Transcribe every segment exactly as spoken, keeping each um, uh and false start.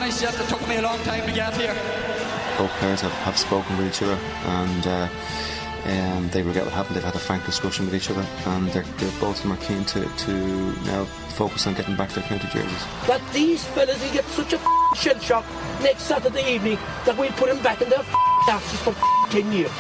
nice yet. It took me a long time to get here. Both players have, have spoken with each other, and uh, um, they regret what happened. They've had a frank discussion with each other, and they're, they're both of them are keen to, to now focus on getting back their county jerseys. That these fellas will get such a shell shock next Saturday evening that we'll put them back in their asses for ten years.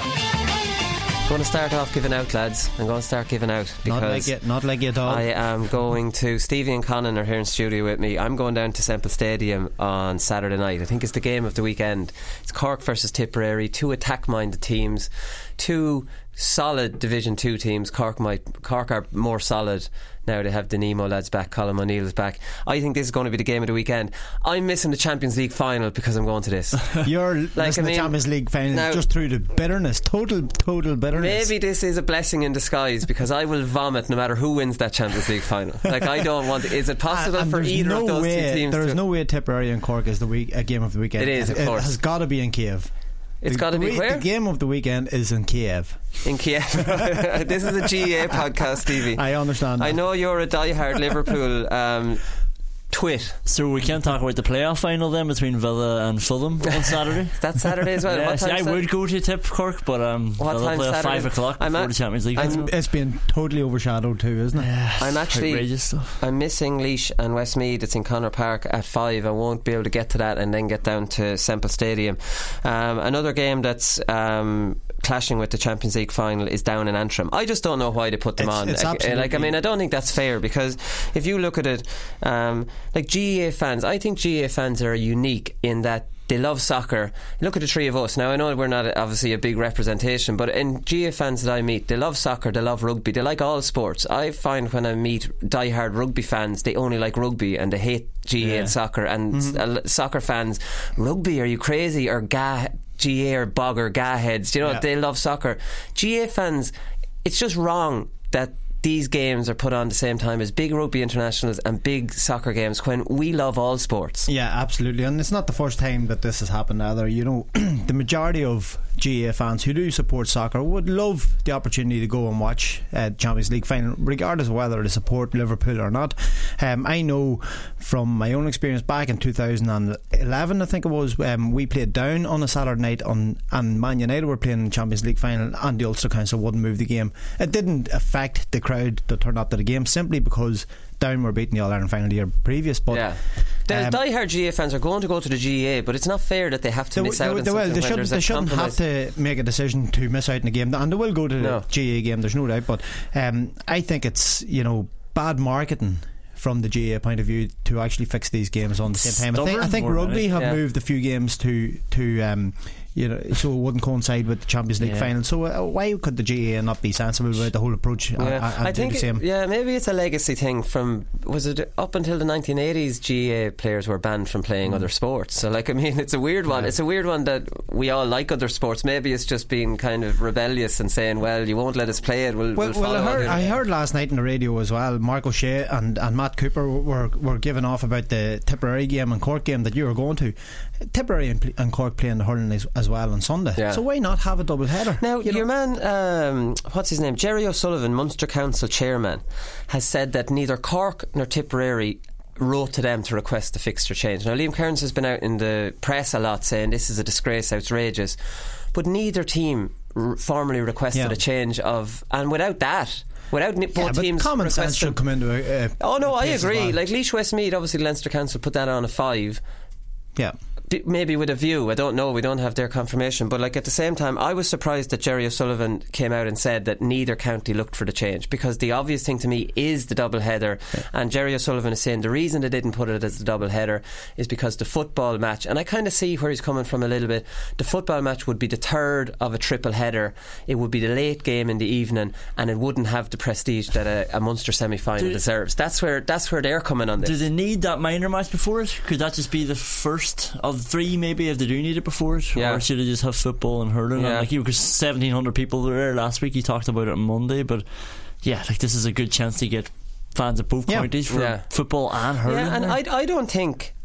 I'm going to start off giving out, lads. I'm going to start giving out because not like it, not like it all. I am going to Stevie and Conan are here in studio with me. I'm going down to Semple Stadium on Saturday night. I think it's the game of the weekend. It's Cork versus Tipperary, two attack-minded teams, two solid Division two teams. Cork might Cork are more solid now. They have the Nemo lads back, Colin O'Neill is back. I think this is going to be the game of the weekend. I'm missing the Champions League final because I'm going to this. You're like, missing I mean, the Champions League final now, just through the bitterness, total total bitterness. Maybe this is a blessing in disguise because I will vomit no matter who wins that Champions League final. Like, I don't want to, is it possible and, and for either no of those way, two teams there's to, no way Tipperary and Cork is the week, a game of the weekend. It is, of it, course. It has got to be in Kiev. It's got to be where? The game of the weekend is in Kiev. In Kiev. This is a G A A podcast, Stevie. I understand that. I know you're a diehard Liverpool um, twit. So we can't talk about the playoff final then between Villa and Fulham on Saturday. That's Saturday as well. Yeah, what see, I that? would go to tip Cork, but um, what Villa play at five o'clock I'm before at, the Champions League. I'm, It's been totally overshadowed too, isn't it? Yeah, I'm actually outrageous stuff. I'm missing Laois and Westmeath. It's in Connaught Park at five. I won't be able to get to that and then get down to Semple Stadium. Um, another game that's um, clashing with the Champions League final is down in Antrim. I just don't know why they put them It's- on. it's like, absolutely- like I mean, I don't think that's fair because if you look at it, um, like G A A fans, I think G A A fans are unique in that they love soccer. Look at the three of us. Now I know we're not obviously a big representation, but in G A A fans that I meet, they love soccer, they love rugby, they like all sports. I find when I meet diehard rugby fans, they only like rugby and they hate G A A Yeah. and soccer. And Mm-hmm. uh, soccer fans, rugby, are you crazy? Or ga G A A or bogger ga heads, you know, Yeah. they love soccer. G A A fans, it's just wrong that these games are put on the same time as big rugby internationals and big soccer games when we love all sports. Yeah, absolutely. And it's not the first time that this has happened either. You know, the majority of G A A fans who do support soccer would love the opportunity to go and watch uh, Champions League final, regardless of whether they support Liverpool or not. um, I know from my own experience back in two thousand eleven, I think it was, um, we played down on a Saturday night on, and Man United were playing in the Champions League final and the Ulster Council wouldn't move the game. It didn't affect the crowd that turned up to the game simply because Down were beating the All-Ireland final the year previous. But yeah. The um, diehard G A A fans are going to go to the G A A, but it's not fair that they have to They, miss they, out on they, will. something they when shouldn't, there's they a shouldn't have compromise. to make a decision to miss out in a game, and they will go to the No. G A A game, there's no doubt. But um, I think it's, you know, bad marketing from the G A A point of view to actually fix these games on the same time. I think, I think rugby have yeah. moved a few games to to um, you know, so it wouldn't coincide with the Champions League Yeah. final. So uh, why could the G A A not be sensible about the whole approach? Yeah. and, and I do think the same? it, yeah, maybe it's a legacy thing from, was it up until the nineteen eighties G A A players were banned from playing mm. other sports. So like, I mean, it's a weird one. Yeah. It's a weird one that we all like other sports. Maybe it's just being kind of rebellious and saying, well, you won't let us play it, we'll, Well, we'll well I, follow heard, it. I heard last night on the radio as well, Mark O'Shea and, and Matt Cooper were, were giving off about the Tipperary game and Cork game that you were going to. Tipperary and, and Cork playing the hurling as, as well on Sunday. Yeah. So why not have a double header? Now, you your know? man, um, what's his name? Jerry O'Sullivan, Munster Council chairman, has said that neither Cork nor Tipperary wrote to them to request the fixture change. Now, Liam Kearns has been out in the press a lot saying this is a disgrace, outrageous, but neither team r- formally requested Yeah. a change of, and without that, without both yeah, but teams common sense requesting, should come into a, a oh no, I place as agree. well. Like Laois Westmeath, obviously Leinster Council put that on a five. Yeah. B- maybe with a view, I don't know, we don't have their confirmation, but like at the same time I was surprised that Jerry O'Sullivan came out and said that neither county looked for the change, because the obvious thing to me is the double header. Yeah. And Jerry O'Sullivan is saying the reason they didn't put it as the double header is because the football match, and I kind of see where he's coming from a little bit, the football match would be the third of a triple header, it would be the late game in the evening, and it wouldn't have the prestige that a, a Munster semi-final do, deserves. That's where that's where they're coming on this. Do they need that minor match before it? Could that just be the first of three maybe, if they do need it before it? Yeah. Or should they just have football and hurling? Yeah. And like you, because seventeen hundred people were there last week, he talked about it on Monday, but yeah, like this is a good chance to get fans of both Yeah. counties for Yeah. football and hurling. Yeah, and there. I, I don't think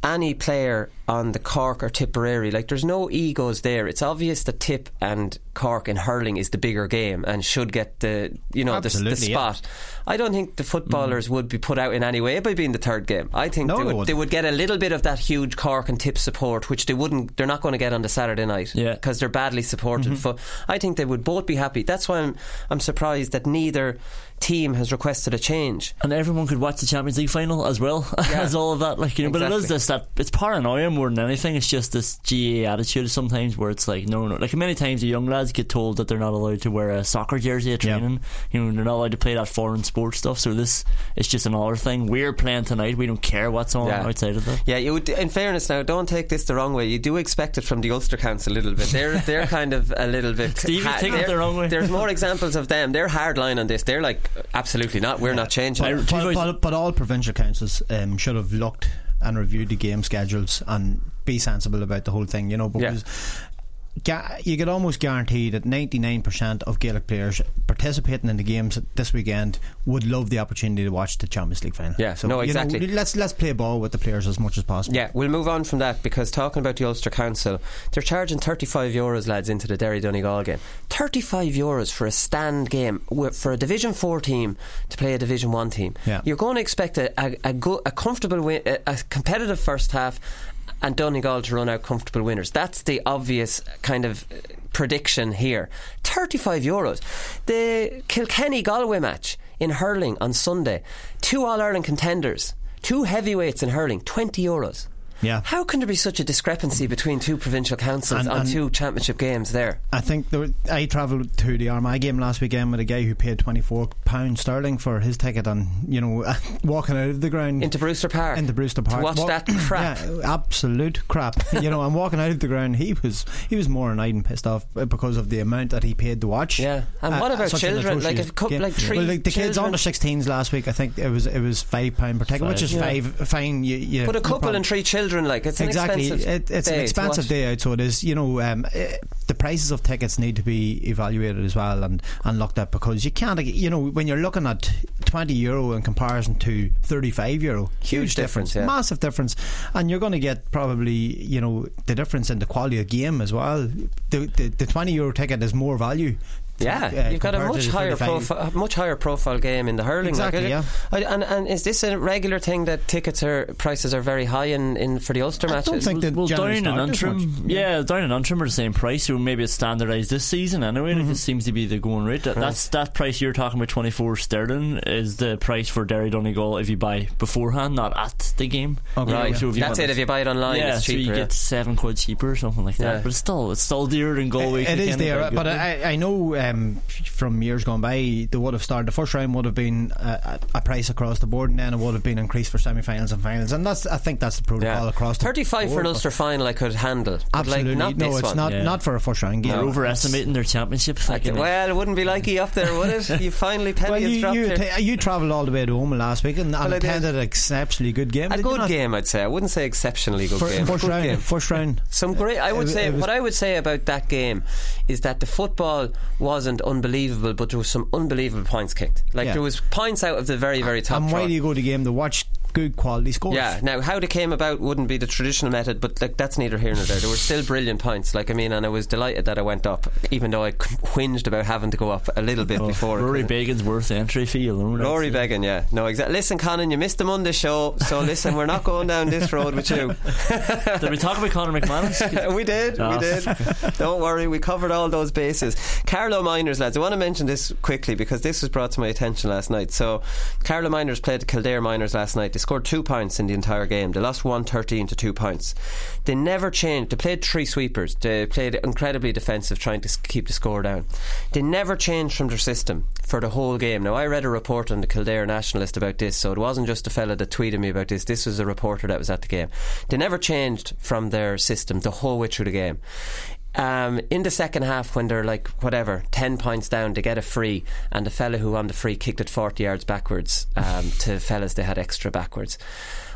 any player on the Cork or Tipperary. Like, there's no egos there. It's obvious that Tip and Cork in hurling is the bigger game and should get the, you know, the, the spot. Yeah. I don't think the footballers mm. would be put out in any way by being the third game. I think no, they, would, they would get a little bit of that huge Cork and Tip support, which they wouldn't. They're not going to get on the Saturday night because yeah. they're badly supported. Mm-hmm. For, I think they would both be happy. That's why I'm I'm surprised that neither team has requested a change, and everyone could watch the Champions League final as well yeah. as all of that. Like, you know, exactly. But it is this that it's paranoia more than anything. It's just this G A A attitude sometimes where it's like no, no. Like many times the young lads get told that they're not allowed to wear a soccer jersey at training. Yeah. You know, they're not allowed to play that foreign sport stuff. So this is just another thing. We're playing tonight. We don't care what's on yeah. outside of that. Yeah, you would. In fairness, now don't take this the wrong way. You do expect it from the Ulster Council a little bit. They're they're kind of a little bit. Steve, ha- take it the wrong way. There's more examples of them. They're hard line on this. They're like absolutely not. We're yeah. not changing. But, but, but, but all provincial councils um, should have looked and reviewed the game schedules and be sensible about the whole thing, you know, because yeah. you could almost guarantee that ninety-nine percent of Gaelic players participating in the games this weekend would love the opportunity to watch the Champions League final. Yeah, so, no, exactly. You know, let's let's play ball with the players as much as possible. Yeah, we'll move on from that, because talking about the Ulster Council, they're charging thirty-five euros, lads, into the Derry Donegal game. thirty-five euros for a stand game for a Division four team to play a Division one team. Yeah. You're going to expect a a, a, go, a comfortable win, a, a competitive first half, and Donegal to run out comfortable winners. That's the obvious kind of prediction here. thirty-five euros. The Kilkenny-Galway match in hurling on Sunday, two All-Ireland contenders, two heavyweights in hurling, twenty euros. Yeah. How can there be such a discrepancy between two provincial councils and, on and two championship games there? I think there, I travelled to the Armagh game last weekend with a guy who paid twenty-four pounds sterling for his ticket, and you know, walking out of the ground into Brewster Park, into Brewster Park, to watch Walk, that crap, yeah, absolute crap. You know, and walking out of the ground, he was he was more than I'd pissed off because of the amount that he paid to watch. Yeah, and uh, what about children? Like a couple, like three. Well, like the kids under sixteens last week, I think it was it was five pound per ticket, five, which is yeah. five fine. You, you, but a couple no and three children, like it's an exactly. It, it's an expensive day out, so it is. You know, um, it, the prices of tickets need to be evaluated as well and, and looked at, because you can't. You know, when you're looking at twenty euro in comparison to thirty-five euro, huge, huge difference, difference yeah. massive difference, and you're going to get probably, you know, the difference in the quality of the game as well. The the, the twenty euro ticket is more value. Yeah, uh, you've got a much higher profile, much higher profile game in the hurling. Exactly, like, yeah. I, and, and is this a regular thing that tickets are prices are very high in, in for the Ulster I matches? I don't think that well, Down and Antrim, yeah, Down and Antrim are the same price. So maybe it's standardised this season anyway. Mm-hmm. Like, it seems to be the going rate. That, right. That's that price you're talking about, twenty-four sterling, is the price for Derry Donegal if you buy beforehand, not at the game. Okay, right. Yeah. So if that's it. If you buy it online, yeah, it's cheaper. So you yeah. get seven quid cheaper or something like that. Yeah. But it's still it's still dearer than Galway. It, it is dear, but I, I know um, from years gone by, they would have started. The first round would have been a, a price across the board, and then it would have been increased for semi-finals and finals. And that's, I think, that's the protocol yeah. across the thirty-five board. For an Ulster final, I could handle. Absolutely, like, not no, this it's one. not yeah. not for a first round game. They're no. overestimating their championship. Well, it wouldn't be like you up there, would it? You finally penny well, you, dropped you, here. T- you travelled all the way to Oman last week and, and well, attended an exceptionally good game. A good game, I'd say. I wouldn't say exceptionally good for, game. First good round, game. first round. Some great. I would it, say it what I would say about that game is that the football wasn't unbelievable, but there was some unbelievable points kicked. Like yeah. there was points out of the very, very top. And why draw. do you go to the game to watch good quality scores? Yeah. Now, how they came about wouldn't be the traditional method, but like that's neither here nor there. There were still brilliant points. Like I mean, and I was delighted that I went up, even though I whinged about having to go up a little bit oh, before. Rory Began's worth the entry fee alone. Rory Began, yeah. No, exactly. Listen, Conan, you missed the Monday show, so listen, we're not going down this road with you. Did we talk about Conor McManus? we did, oh. we did. Don't worry, we covered all those bases. Carlow Miners, lads, I want to mention this quickly because this was brought to my attention last night. So Carlow Miners played the Kildare Miners last night. They scored two points in the entire game. They lost one thirteen to two points. They never changed. They played three sweepers. They played incredibly defensive, trying to keep the score down. They never changed from their system for the whole game. Now, I read a report on the Kildare Nationalist about this, so it wasn't just a fella that tweeted me about this. This was a reporter that was at the game. They never changed from their system the whole way through the game. Um, in the second half, when they're like whatever ten points down, they get a free, and the fella who on the free kicked it forty yards backwards um, to fellas they had extra backwards.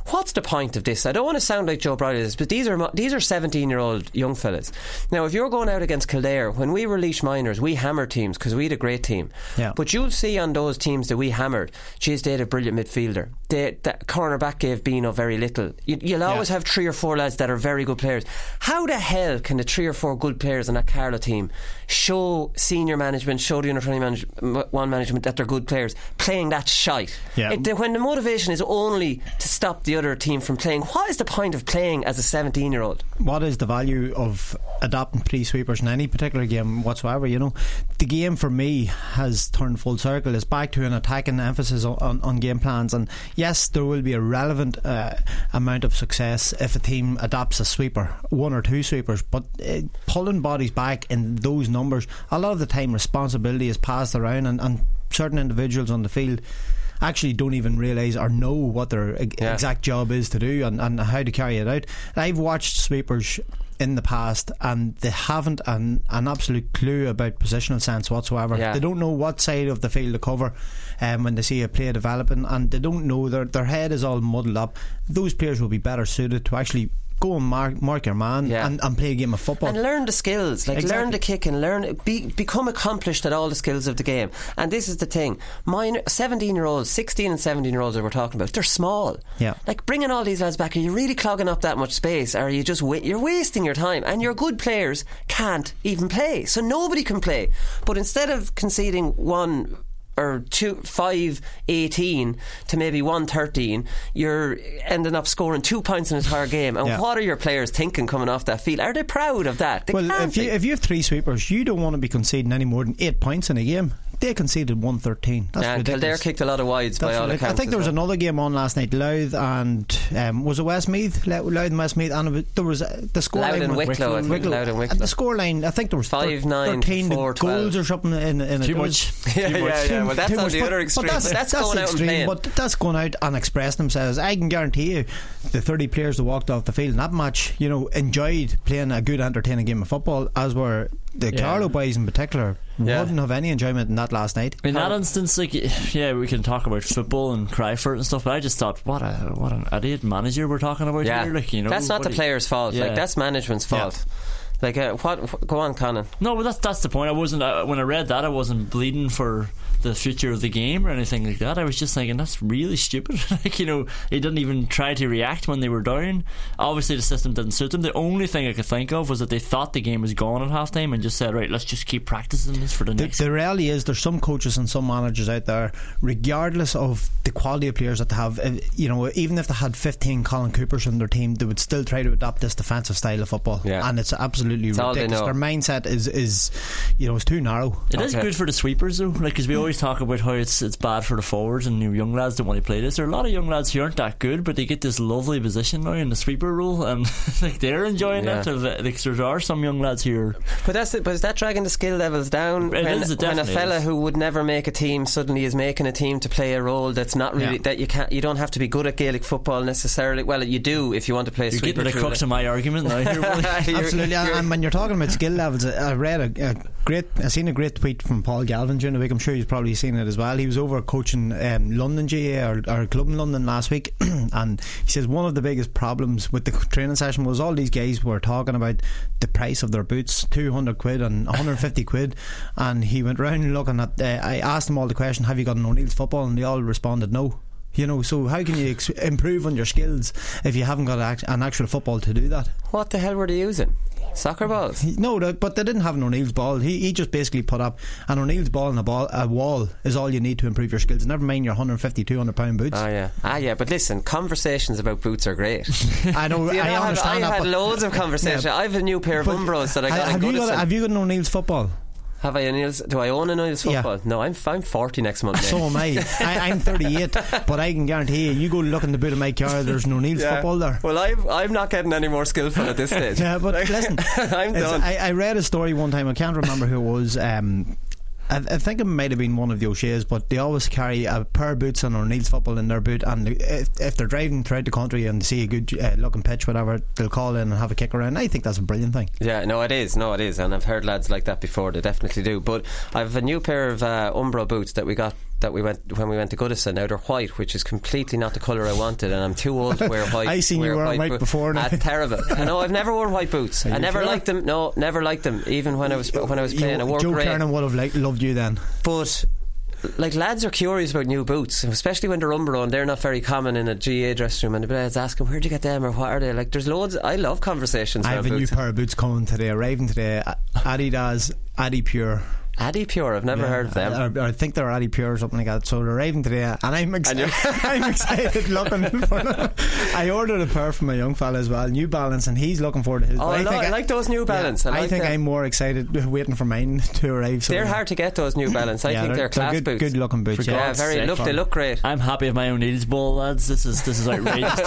what's the point of this? I don't want to sound like Joe Brody this, but these are these are seventeen year old young fellas. Now if you're going out against Kildare, when we were Laois Miners, we hammered teams because we had a great team. Yeah. But you'll see on those teams that we hammered, geez, they had a brilliant midfielder. They, that cornerback gave Beano very little. You, you'll always yeah. have three or four lads that are very good players. How the hell can the three or four good players in that Carlow team show senior management, show the under twenty manage, one management that they're good players playing that shite? Yeah. It, the, when the motivation is only to stop the other team from playing, what is the point of playing as a seventeen year old? What is the value of adopting three sweepers in any particular game whatsoever? You know, the game for me has turned full circle. It's back to an attacking emphasis on, on, on game plans, and yes, there will be a relevant uh, amount of success if a team adopts a sweeper, one or two sweepers, but uh, pulling bodies back in those numbers, a lot of the time responsibility is passed around, and, and certain individuals on the field actually don't even realise or know what their yeah. exact job is to do, and, and how to carry it out. I've watched sweepers in the past and they haven't an, an absolute clue about positional sense whatsoever. Yeah. They don't know what side of the field to cover um, when they see a play developing, and they don't know, their, their head is all muddled up. Those players will be better suited to actually go and mark, mark your man yeah. and, and play a game of football and learn the skills, like exactly. learn the kick and learn be, become accomplished at all the skills of the game. And this is the thing, minor, seventeen year olds, sixteen and seventeen year olds that we're talking about, they're small. Yeah. Like bringing all these lads back, are you really clogging up that much space, or are you just wa- you're wasting your time? And your good players can't even play, so nobody can play. But instead of conceding one or two, five eighteen to maybe one thirteen, you're ending up scoring two points in an entire game. And yeah. what are your players thinking coming off that field? Are they proud of that? They well, if you, if you have three sweepers, you don't want to be conceding any more than eight points in a game. They conceded one thirteen. That's yeah, ridiculous. Kildare kicked a lot of wides. That's by all accounts. I think there was well. another game on last night, Louth and um, was it Westmeath? Louth and Westmeath, and it was, there was uh, the score Louth line and Wicklow. I think Louth and Wicklow. The score line, I think there was five thir- nine thirteen four goals or something in, in too it. much. yeah, too yeah, much. yeah. Well, that's on the but, other extreme. But that's, that's, that's going out extreme, and playing. But that's going out and expressing themselves. I can guarantee you, the thirty players that walked off the field in that match, you know, enjoyed playing a good, entertaining game of football, as were the yeah. Carlow boys in particular. Yeah. Wouldn't have any enjoyment in that last night. In that instance, like, yeah, we can talk about football and cry for it and stuff, but I just thought, what a what an idiot manager we're talking about yeah. here. Like, you know, that's not the player's you, fault. Yeah. Like, that's management's fault. Yeah. Like, uh, what? Go on, Conan. No, but that's that's the point. I wasn't uh, when I read that, I wasn't bleeding for the future of the game or anything like that. I was just thinking, that's really stupid. Like, you know, he didn't even try to react when they were down. Obviously the system didn't suit them. The only thing I could think of was that they thought the game was gone at half time and just said, right, let's just keep practicing this for the, the next. The reality is there's some coaches and some managers out there, regardless of the quality of players that they have, you know, even if they had fifteen Colin Coopers in their team, they would still try to adopt this defensive style of football. Yeah. And it's absolutely it's ridiculous. Their mindset is, is you know, it's too narrow. It okay. is good for the sweepers though, like, because we always talk about how it's it's bad for the forwards and new young lads don't want to play this. There are a lot of young lads who aren't that good, but they get this lovely position now in the sweeper role, and like they're enjoying yeah. it. Like, there are some young lads here, but that's it, but is that dragging the skill levels down? It when, is, it when a fella is. who would never make a team suddenly is making a team to play a role that's not really yeah. that you can't. You don't have to be good at Gaelic football necessarily. Well, you do if you want to play. You're sweeper. Getting the crux of my argument now. Here, absolutely, you're, and when you're talking about skill levels, I read a, a great. I seen a great tweet from Paul Galvin during the week. I'm sure you've probably seen it as well. He was over coaching um, London G A, our, our club in London last week, and he says one of the biggest problems with the training session was all these guys were talking about the price of their boots, two hundred quid and one hundred fifty quid, and he went round looking at uh, I asked them all the question, have you got an O'Neill's football, and they all responded no. You know, so how can you ex- improve on your skills if you haven't got a, an actual football to do that? What the hell were they using? Soccer balls? No, but they didn't have an O'Neill's ball. He he just basically put up an O'Neill's ball and a ball. A wall is all you need to improve your skills. Never mind your one hundred fifty, two hundred pound boots. Ah, yeah, ah, yeah. But listen, conversations about boots are great. I know. you I know, understand. I that, had loads of conversations. Yeah, I have a new pair of Umbros that I got. Have you got? Have you got an O'Neill's football? Have I O'Neill's? Do I own an O'Neill's football? Yeah. No, I'm I'm forty next month. So am I. I. I'm thirty-eight, but I can guarantee you, you go look in the boot of my car, there's no O'Neill's yeah. football there. Well, I'm I'm not getting any more skillful at this stage. Yeah, but listen, I'm done. I, I read a story one time. I can't remember who it was. Um, I, I think it might have been one of the O'Shea's, but they always carry a pair of boots and O'Neill's football in their boot, and if, if they're driving throughout the country and they see a good uh, looking pitch, whatever, they'll call in and have a kick around. I think that's a brilliant thing. Yeah, no it is, no it is, and I've heard lads like that before, they definitely do. But I've a new pair of uh, Umbro boots that we got that we went when we went to Goodison. Now they're white, which is completely not the colour I wanted, and I'm too old to wear white. I seen wear you wearing white boot. before now. That's terrible. I know, I've never worn white boots. I never sure? liked them. No, never liked them. Even when I was when I was playing, you, I wore Joe grey. Kernan would have like, loved you then. But like, lads are curious about new boots, especially when they're Umbro, they're not very common in a G A dressing room, and the lads ask them, where'd you get them, or what are they? Like, there's loads. I love conversations I around have a boots. new pair of boots coming today, arriving today. Adidas Adi Pure. Adi Pure, I've never Yeah, heard of them. I, I think they're Adi Pure or something like that. So they're arriving today, and I'm excited. I'm excited looking for them. I ordered a pair for my young fella as well, New Balance, and he's looking forward to his. Oh, But I, I, know, think I like those New Balance. Yeah, I, like I think them. I'm more excited waiting for mine to arrive. So They're hard to get, those New Balance. I yeah, think they're, they're class good, boots. good looking boots. For Yeah, Yeah, God's very. sake, Look, they fun. look great. I'm happy with my O'Neill's ball, lads. This is this is outrageous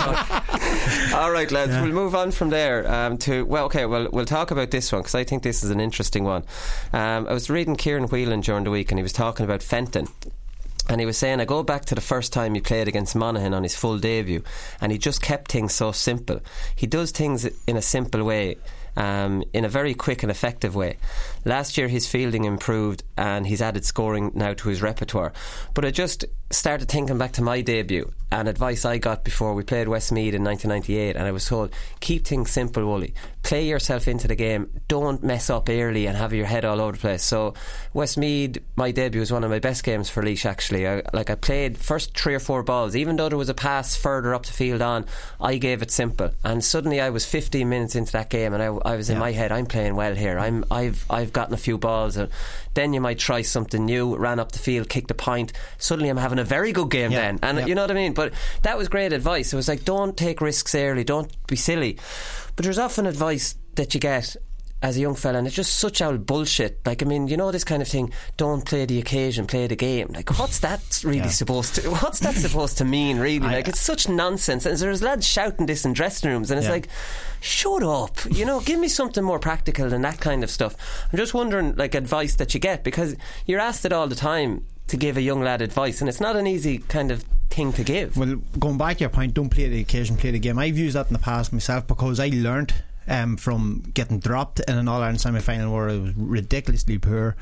talk. All right, lads, Yeah. we'll move on from there um, to well, okay, well, we'll talk about this one because I think this is an interesting one. Um, I was reading Kieran Whelan during the week, and he was talking about Fenton. And he was saying, I go back to the first time he played against Monaghan on his full debut, and he just kept things so simple. He does things in a simple way, um, in a very quick and effective way. Last year his fielding improved, and he's added scoring now to his repertoire. But I just started thinking back to my debut and advice I got before we played Westmeath in nineteen ninety-eight, and I was told, keep things simple, Wooly. Play yourself into the game. Don't mess up early and have your head all over the place. So Westmeath, my debut was one of my best games for Laois, actually. I, like I played first three or four balls, even though there was a pass further up the field on, I gave it simple, and suddenly I was fifteen minutes into that game, and I, I was in Yeah. my head, I'm playing well here. I'm, I've I've gotten a few balls, and then you might try something new, ran up the field, kicked a point. Suddenly I'm having a very good game Yeah. then, and Yeah. you know what I mean. But that was great advice. It was like, don't take risks early, don't be silly. But there's often advice that you get as a young fella, and it's just such old bullshit. Like, I mean, you know, this kind of thing, don't play the occasion, play the game. Like, what's that really Yeah. supposed to what's that supposed to mean, really? I- Like, it's such nonsense. And there's lads shouting this in dressing rooms, and it's Yeah. like, shut up, you know, give me something more practical than that kind of stuff. I'm just wondering, like, advice that you get, because you're asked it all the time to give a young lad advice, and it's not an easy kind of thing to give. Well, going back to your point, don't play the occasion, play the game. I've used that in the past myself because I learnt um, from getting dropped in an All-Ireland semi-final where I was ridiculously poor.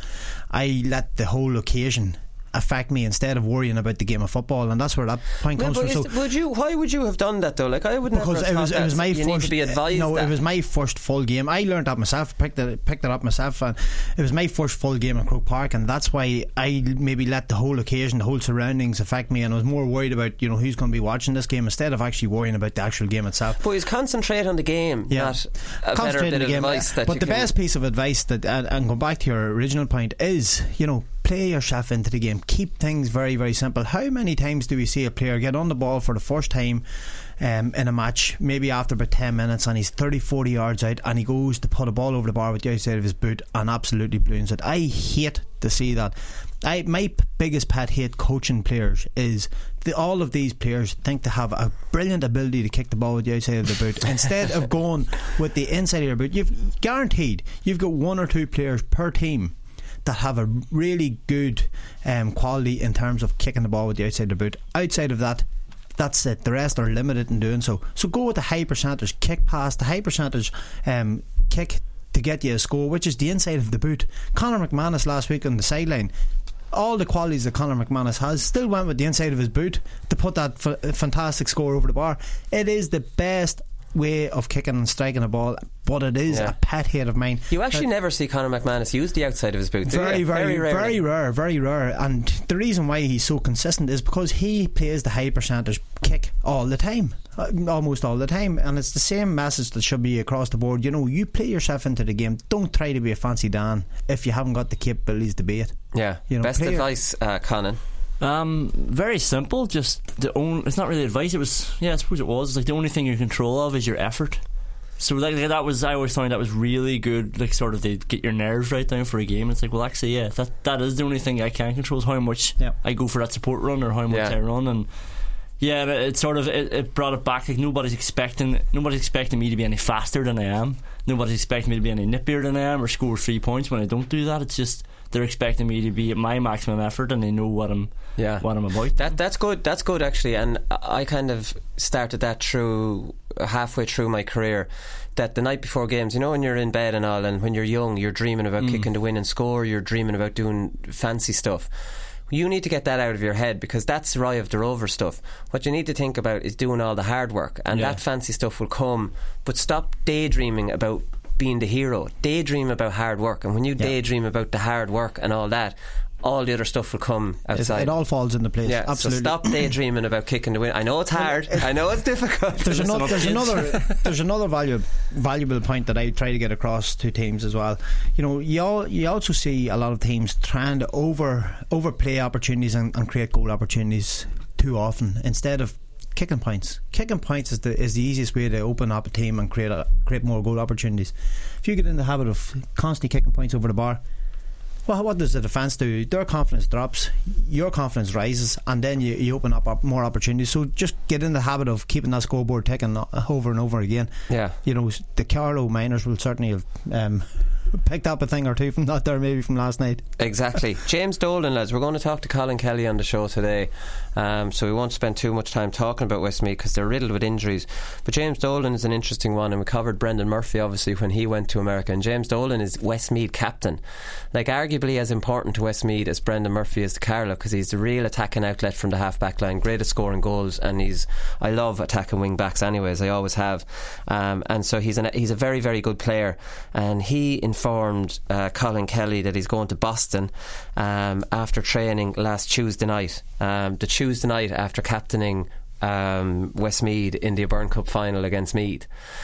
I let the whole occasion affect me instead of worrying about the game of football, and that's where that point Yeah, comes but from. is So th- would you? Why would you have done that though? Like, I would never because have it was thought it was that. my you first need to be advised. no that. it was my first full game. I learned that myself, picked it picked it up myself, and it was my first full game at Croke Park, and that's why I maybe let the whole occasion, the whole surroundings affect me, and I was more worried about, you know, who's going to be watching this game instead of actually worrying about the actual game itself. But he's concentrate on the game, Yeah. not a better Concentrate bit on the of game. advice that But you the can, best piece of advice that, and, and go back to your original point, is, you know, play yourself into the game. Keep things very, very simple. How many times do we see a player get on the ball for the first time um, in a match, maybe after about ten minutes, and he's thirty, forty yards out, and he goes to put a ball over the bar with the outside of his boot and absolutely balloons it? I hate to see that. I, my p- biggest pet hate coaching players is the, all of these players think they have a brilliant ability to kick the ball with the outside of the boot instead of going with the inside of your boot. You've guaranteed you've got one or two players per team that have a really good um, quality in terms of kicking the ball with the outside of the boot. Outside of that, that's it. The rest are limited in doing so. So go with the high percentage kick pass, the high percentage um, kick to get you a score, which is the inside of the boot. Conor McManus last week on the sideline, all the qualities that Conor McManus has, still went with the inside of his boot to put that f- fantastic score over the bar. It is the best way of kicking and striking a ball, but it is Yeah. a pet hate of mine. You actually Uh, never see Conor McManus use the outside of his boot. do very, you? very, rarely. very rare, very rare. And the reason why he's so consistent is because he plays the high percentage kick all the time, uh, almost all the time. And it's the same message that should be across the board. You know, you play yourself into the game. Don't try to be a fancy Dan if you haven't got the capabilities to be it. Yeah. You know, Best play your- advice, uh, Conan. Um, very simple. Just the only. It's not really advice. It was. Yeah, I suppose it was. It's like the only thing you're in control of is your effort. So like, like that was. I always found that was really good. Like sort of to get your nerves right down for a game. It's like, well, actually, yeah, that that is the only thing I can control is how much Yeah. I go for that support run or how much Yeah. I run. And yeah, it, it sort of it, it brought it back. Like nobody's expecting nobody's expecting me to be any faster than I am. Nobody's expecting me to be any nippier than I am or score three points when I don't do that. It's just they're expecting me to be at my maximum effort, and they know what I'm Yeah. what I'm about. That that's good. That's good actually, and I kind of started that through halfway through my career. That the night before games, you know, when you're in bed and all, and when you're young, you're dreaming about Mm. kicking the winning score. You're dreaming about doing fancy stuff. You need to get that out of your head, because that's Roy of the Rover stuff. What you need to think about is doing all the hard work, and yeah. that fancy stuff will come. But stop daydreaming about being the hero. Daydream about hard work, and when you yeah. daydream about the hard work and all that, all the other stuff will come outside. It, it all falls into place. Yeah, absolutely. So stop daydreaming about kicking the win. I know it's hard. I know it's difficult. There's, another, there's another there's another valuable valuable point that I try to get across to teams as well. You know, you all, you also see a lot of teams trying to over overplay opportunities and, and create goal opportunities too often instead of kicking points. Kicking points is the is the easiest way to open up a team and create a, create more goal opportunities. If you get in the habit of constantly kicking points over the bar, well, what does the defence do? Their confidence drops, your confidence rises, and then you, you open up more opportunities. So just get in the habit of keeping that scoreboard ticking over and over again. Yeah, you know, the Carlow Miners will certainly have um, picked up a thing or two from that there, maybe from last night. Exactly. James Dolan, lads, we're going to talk to Colin Kelly on the show today, um, so we won't spend too much time talking about Westmeath because they're riddled with injuries. But James Dolan is an interesting one, and we covered Brendan Murphy obviously when he went to America, and James Dolan is Westmeath captain, like arguably as important to Westmeath as Brendan Murphy is to Carlow, because he's the real attacking outlet from the half back line, great at scoring goals, and he's I love attacking wing backs anyways, I always have, um, and so he's an, he's a very very good player, and he informed uh, Colin Kelly that he's going to Boston um, after training last Tuesday night, um, the Tuesday night after captaining um, Westmeath in the O'Byrne Cup final against Meath.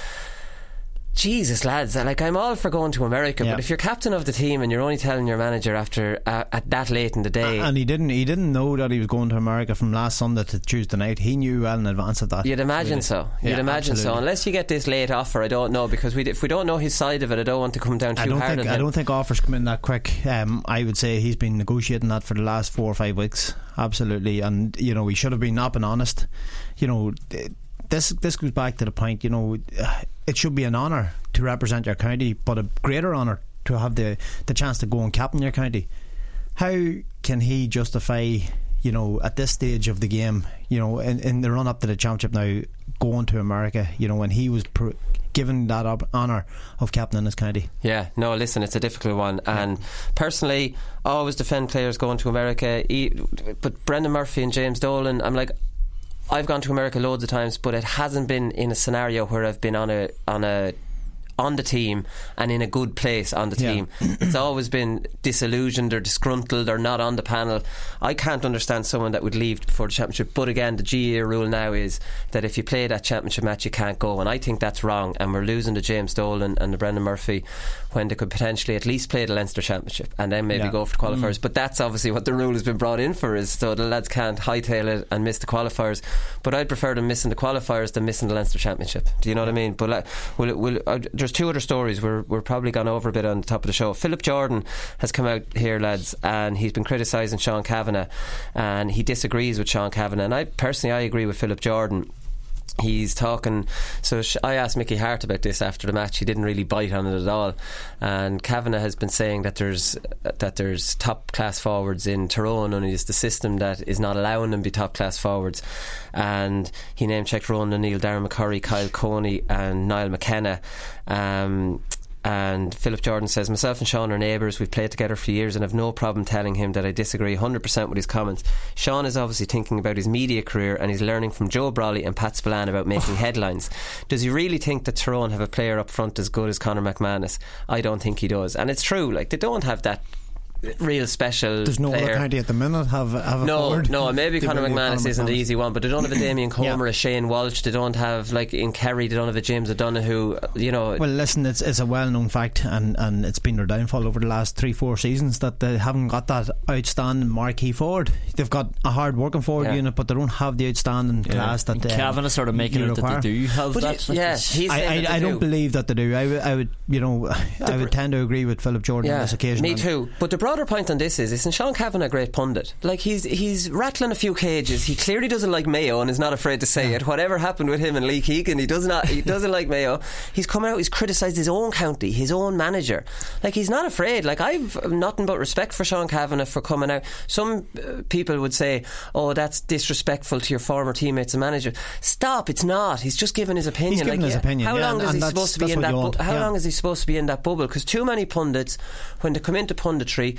Jesus, lads, like, I'm all for going to America, yeah. but if you're captain of the team and you're only telling your manager after uh, at that late in the day, and he didn't he didn't know that he was going to America from last Sunday to Tuesday night. He knew well in advance of that. You'd imagine really. so you'd yeah, imagine absolutely. so unless you get this late offer. I don't know, because we, if we don't know his side of it, I don't want to come down too I don't hard think, on I him. don't think offers come in that quick. um, I would say he's been negotiating that for the last four or five weeks, absolutely. And you know, he should have been up and honest. You know, this this goes back to the point, you know, it should be an honour to represent your county, but a greater honour to have the, the chance to go and captain your county. How can he justify, you know, at this stage of the game, you know, in, in the run up to the championship now, going to America, you know, when he was pr- given that op- honour of captaining his county? Yeah, no, listen, it's a difficult one, and personally I always defend players going to America, but Brendan Murphy and James Dolan, I'm like, I've gone to America loads of times, but it hasn't been in a scenario where I've been on a on a on the team and in a good place on the team. Yeah. It's always been disillusioned or disgruntled or not on the panel. I can't understand someone that would leave before the championship, but again, the G A A rule now is that if you play that championship match you can't go, and I think that's wrong, and we're losing to James Dolan and the Brendan Murphy when they could potentially at least play the Leinster Championship and then maybe yeah. go for the qualifiers. Mm. But that's obviously what the rule has been brought in for, is so the lads can't hightail it and miss the qualifiers. But I'd prefer them missing the qualifiers than missing the Leinster Championship. Do you know what I mean? But like, we'll, we'll, uh, there's two other stories we're, we're probably gone over a bit on the top of the show. Philip Jordan has come out here, lads, and he's been criticising Sean Kavanagh, and he disagrees with Sean Kavanagh, and I personally I agree with Philip Jordan. He's talking, so I asked Mickey Hart about this after the match. He didn't really bite on it at all, and Kavanagh has been saying that there's that there's top class forwards in Tyrone, and it's the system that is not allowing them to be top class forwards. And he name checked Ronan O'Neill, Darren McCurry, Kyle Coney and Niall McKenna. um, And Philip Jordan says, myself and Sean are neighbours, we've played together for years and have no problem telling him that I disagree one hundred percent with his comments. Sean is obviously thinking about his media career, and he's learning from Joe Brawley and Pat Spillane about making headlines. Does he really think that Tyrone have a player up front as good as Conor McManus? I don't think he does. And it's true, like, they don't have that real special There's no player. other county at the minute have, have a no, forward. No, maybe Conor McManus Conor isn't the easy one, but they don't have a Damien Comer, yeah. a Shane Walsh. They don't have, like in Kerry, they don't have a James O'Donoghue. You know. Well, listen, it's it's a well-known fact, and, and it's been their downfall over the last three, four seasons that they haven't got that outstanding marquee forward. They've got a hard-working forward yeah. unit, but they don't have the outstanding yeah. class that they Kavanagh sort of making it require. that they do have but that. He, yeah, he's I, I, that I do. don't believe that they do. I would, I would you know, the I would tend to agree with Philip Jordan yeah, on this occasion. Me too. But the broader point on this is, isn't Sean Kavanagh a great pundit? Like, he's he's rattling a few cages. He clearly doesn't like Mayo and is not afraid to say yeah. it. Whatever happened with him and Lee Keegan, he does not. He doesn't like Mayo. He's come out. He's criticised his own county, his own manager. Like, he's not afraid. Like, I've nothing but respect for Sean Kavanagh for coming out. Some uh, people would say, "Oh, that's disrespectful to your former teammates and manager." Stop! It's not. He's just giving his opinion. He's giving like, his yeah, opinion. How yeah, long and, is and he supposed to be in that? Bu- how yeah. long is he supposed to be in that bubble? Because too many pundits, when they come into punditry,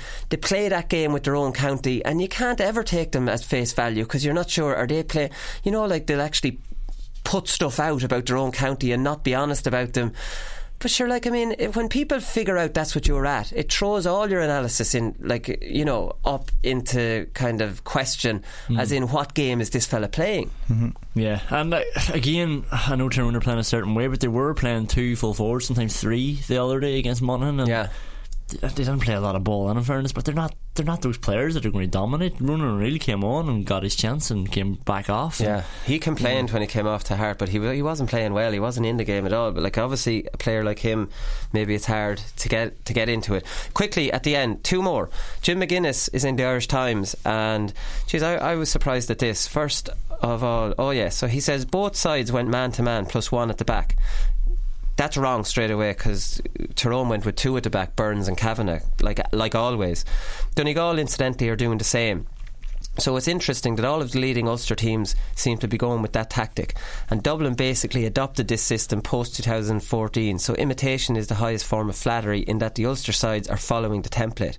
they play that game with their own county, and you can't ever take them at face value because you're not sure, are they play, you know, like they'll actually put stuff out about their own county and not be honest about them. But sure, like, I mean, when people figure out that's what you're at, it throws all your analysis in, like, you know, up into kind of question, mm. as in, what game is this fella playing? Mm-hmm. Yeah, and uh, again, I know Tyrone are playing a certain way, but they were playing two full forwards, sometimes three the other day against Monaghan, and yeah. they didn't play a lot of ball in fairness, but they're not they're not those players that are going to dominate. Ronan really came on and got his chance and came back off. Yeah, he complained yeah. when he came off to Hart, but he he wasn't playing well. He wasn't in the game at all. But like, obviously, a player like him, maybe it's hard to get to get into it. Quickly at the end, two more. Jim McGuinness is in the Irish Times, and geez, I, I was surprised at this. First of all, oh yeah, so he says both sides went man to man plus one at the back. That's wrong straight away, because Tyrone went with two at the back, Burns and Kavanagh, like like always. Donegal, incidentally, are doing the same. So it's interesting that all of the leading Ulster teams seem to be going with that tactic, and Dublin basically adopted this system post twenty fourteen. So imitation is the highest form of flattery, in that the Ulster sides are following the template.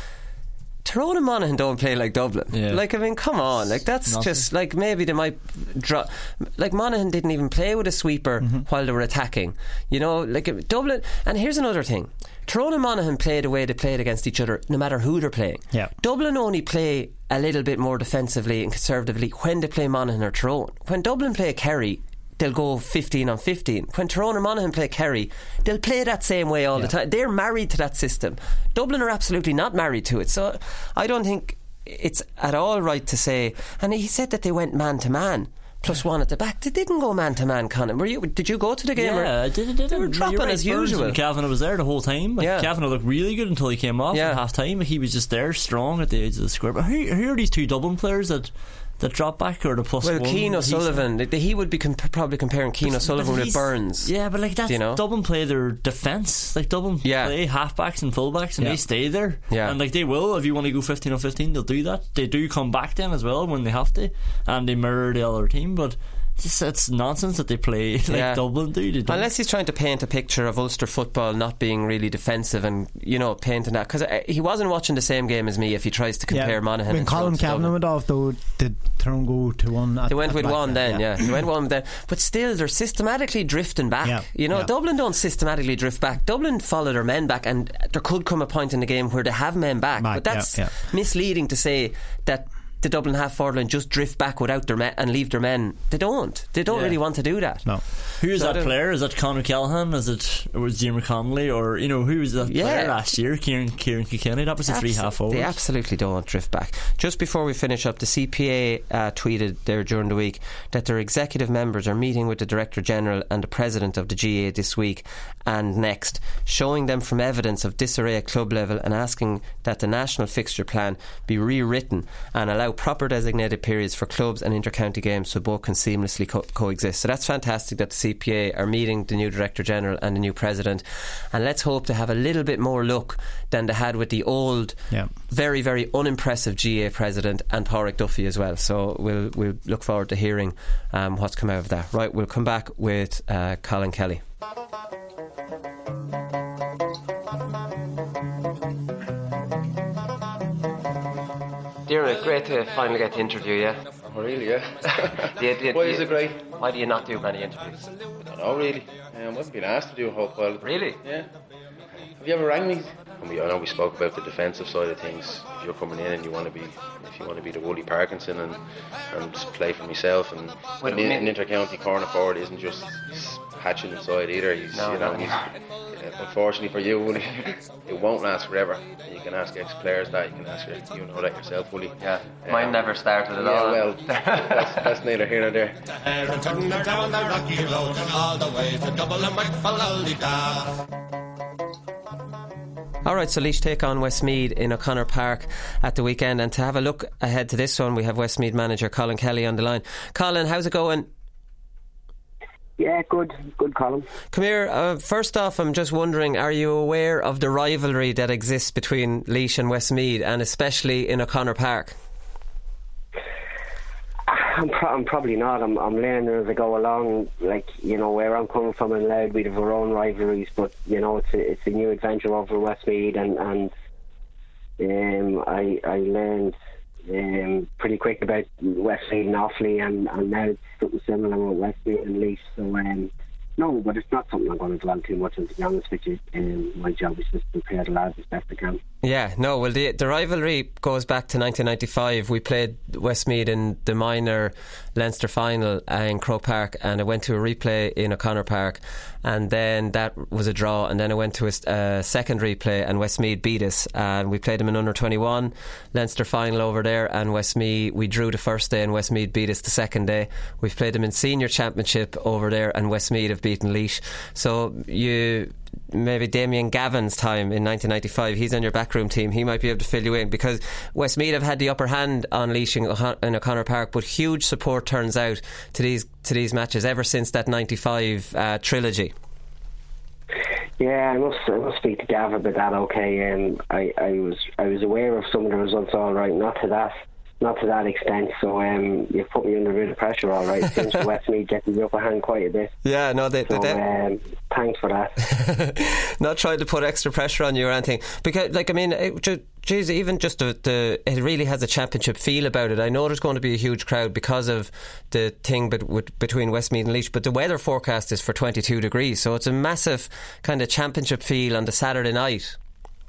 Tyrone and Monaghan don't play like Dublin. Yeah. Like, I mean, come on. Like, that's Nothing. just like, maybe they might drop. Like, Monaghan didn't even play with a sweeper mm-hmm. while they were attacking. You know, like Dublin. And here's another thing: Tyrone and Monaghan play the way they played against each other, no matter who they're playing. Yeah. Dublin only play a little bit more defensively and conservatively when they play Monaghan or Tyrone. When Dublin play Kerry, they'll go fifteen on fifteen. When Tyrone or Monaghan play Kerry, they'll play that same way all yeah. the time. They're married to that system. Dublin are absolutely not married to it. So I don't think it's at all right to say. And he said that they went man to man plus one at the back. They didn't go man to man, Conan. Were you? Did you go to the game? Yeah, I did. I did. They were dropping right, as Burns usual. Kavanagh was there the whole time. Like, yeah. Kavanagh looked really good until he came off yeah. at half time. He was just there, strong at the edge of the square. But who, who are these two Dublin players that that drop back, or the plus well, one? Keane O'Sullivan, he would be comp- probably comparing Keane O'Sullivan with Burns. Yeah, but like that's you know? Dublin play their defence. Like Dublin yeah. play halfbacks and fullbacks, and yeah. they stay there. Yeah. And like they will, if you want to go fifteen on fifteen, they'll do that. They do come back then as well when they have to, and they mirror the other team. But it's, it's nonsense that they play like yeah. Dublin do. Unless he's trying to paint a picture of Ulster football not being really defensive, and you know, painting that, because he wasn't watching the same game as me. If he tries to compare yeah. Monaghan, when and Colin Kavanagh went off, though, did Tyrone go to one? At, they went at with one then, yeah. yeah. They went one then, but still, they're systematically drifting back. Yeah. You know, yeah. Dublin don't systematically drift back. Dublin follow their men back, and there could come a point in the game where they have men back, back but that's yeah, yeah. misleading to say that the Dublin half forward line just drift back without their men and leave their men. They don't. They don't yeah. really want to do that. No. Who is so that player? Is that Conor Callahan? Is it or was Jimmy Connolly? Or you know, who was that yeah. player last year? Kieran Kieran Kilkenny. That was the Abs- three half forwards. They absolutely don't drift back. Just before we finish up, the C P A uh, tweeted there during the week that their executive members are meeting with the Director General and the President of the G A A this week and next, showing them from evidence of disarray at club level and asking that the national fixture plan be rewritten and allow proper designated periods for clubs and inter-county games so both can seamlessly co- coexist. So that's fantastic that the C P A are meeting the new Director General and the new President, and let's hope to have a little bit more luck than they had with the old yeah. very very unimpressive G A A President and Pádraig Duffy as well. So we'll, we'll look forward to hearing um, what's come out of that. Right, we'll come back with uh, Colin Kelly. Dear, great to finally get to interview you. Oh, really, yeah. do you, do you, why do is you, it great? Why do you not do many interviews? I don't know, really. Um, I haven't been asked to do a whole pile. Really? Yeah. Have you ever rang me? And we, I know we spoke about the defensive side of things. If you're coming in and you want to be, if you want to be the Wooly Parkinson and and play for myself, and well, an, an inter-county corner forward isn't just hatching inside either. He's, no, you know, no. he's, unfortunately for you, Wooly, it won't last forever. You can ask ex-players that. You can ask your, you know that yourself, Wooly. Yeah, um, mine never started at yeah, all. Well, that's, that's neither here nor there. And turn her down the rocky road and all the way to Double and McFallalida. Alright, so Laois take on Westmeath in O'Connor Park at the weekend, and to have a look ahead to this one we have Westmeath manager Colin Kelly on the line. Colin, how's it going? Yeah, good, good Colin. Come here, uh, first off I'm just wondering, are you aware of the rivalry that exists between Laois and Westmeath, and especially in O'Connor Park? I'm, pro- I'm probably not. I'm, I'm learning as I go along. Like, you know, where I'm coming from in Louth, we have our own rivalries, but you know, it's a, it's a new adventure over Westmeath, and, and Um, I I learned um, pretty quick about Westmeath and Offaly, and, and now it's something similar with Westmeath and Laois. So um, no, but it's not something I'm going to dwell too much on, to be honest with you. Um, my job is just to prepare the lads as best I can. Yeah, no, well, the, the rivalry goes back to nineteen ninety-five. We played Westmeath in the minor Leinster final in Croke Park, and it went to a replay in O'Connor Park, and then that was a draw, and then it went to a, a second replay, and Westmeath beat us, and we played them in under twenty-one Leinster final over there, and Westmeath, we drew the first day and Westmeath beat us the second day. We've played them in senior championship over there, and Westmeath have beaten Laois. So you... maybe Damien Gavin's time in nineteen ninety-five, he's on your backroom team, he might be able to fill you in, because Westmeath have had the upper hand on Laois in O'Connor Park, but huge support turns out to these to these matches ever since that ninety-five uh, trilogy. Yeah, I must I must speak to Gav about that. Okay, um, I, I was I was aware of some of the results, all right, not to that not to that extent. So um, you've put me under a bit of pressure, all right. Since Westmeath getting the upper hand quite a bit. Yeah, no, they. So, they, they um, thanks for that. Not trying to put extra pressure on you or anything, because, like, I mean, it, geez, even just the, the it really has a championship feel about it. I know there's going to be a huge crowd because of the thing bet, with, between Westmeath and Laois, but the weather forecast is for twenty-two degrees, so it's a massive kind of championship feel on the Saturday night.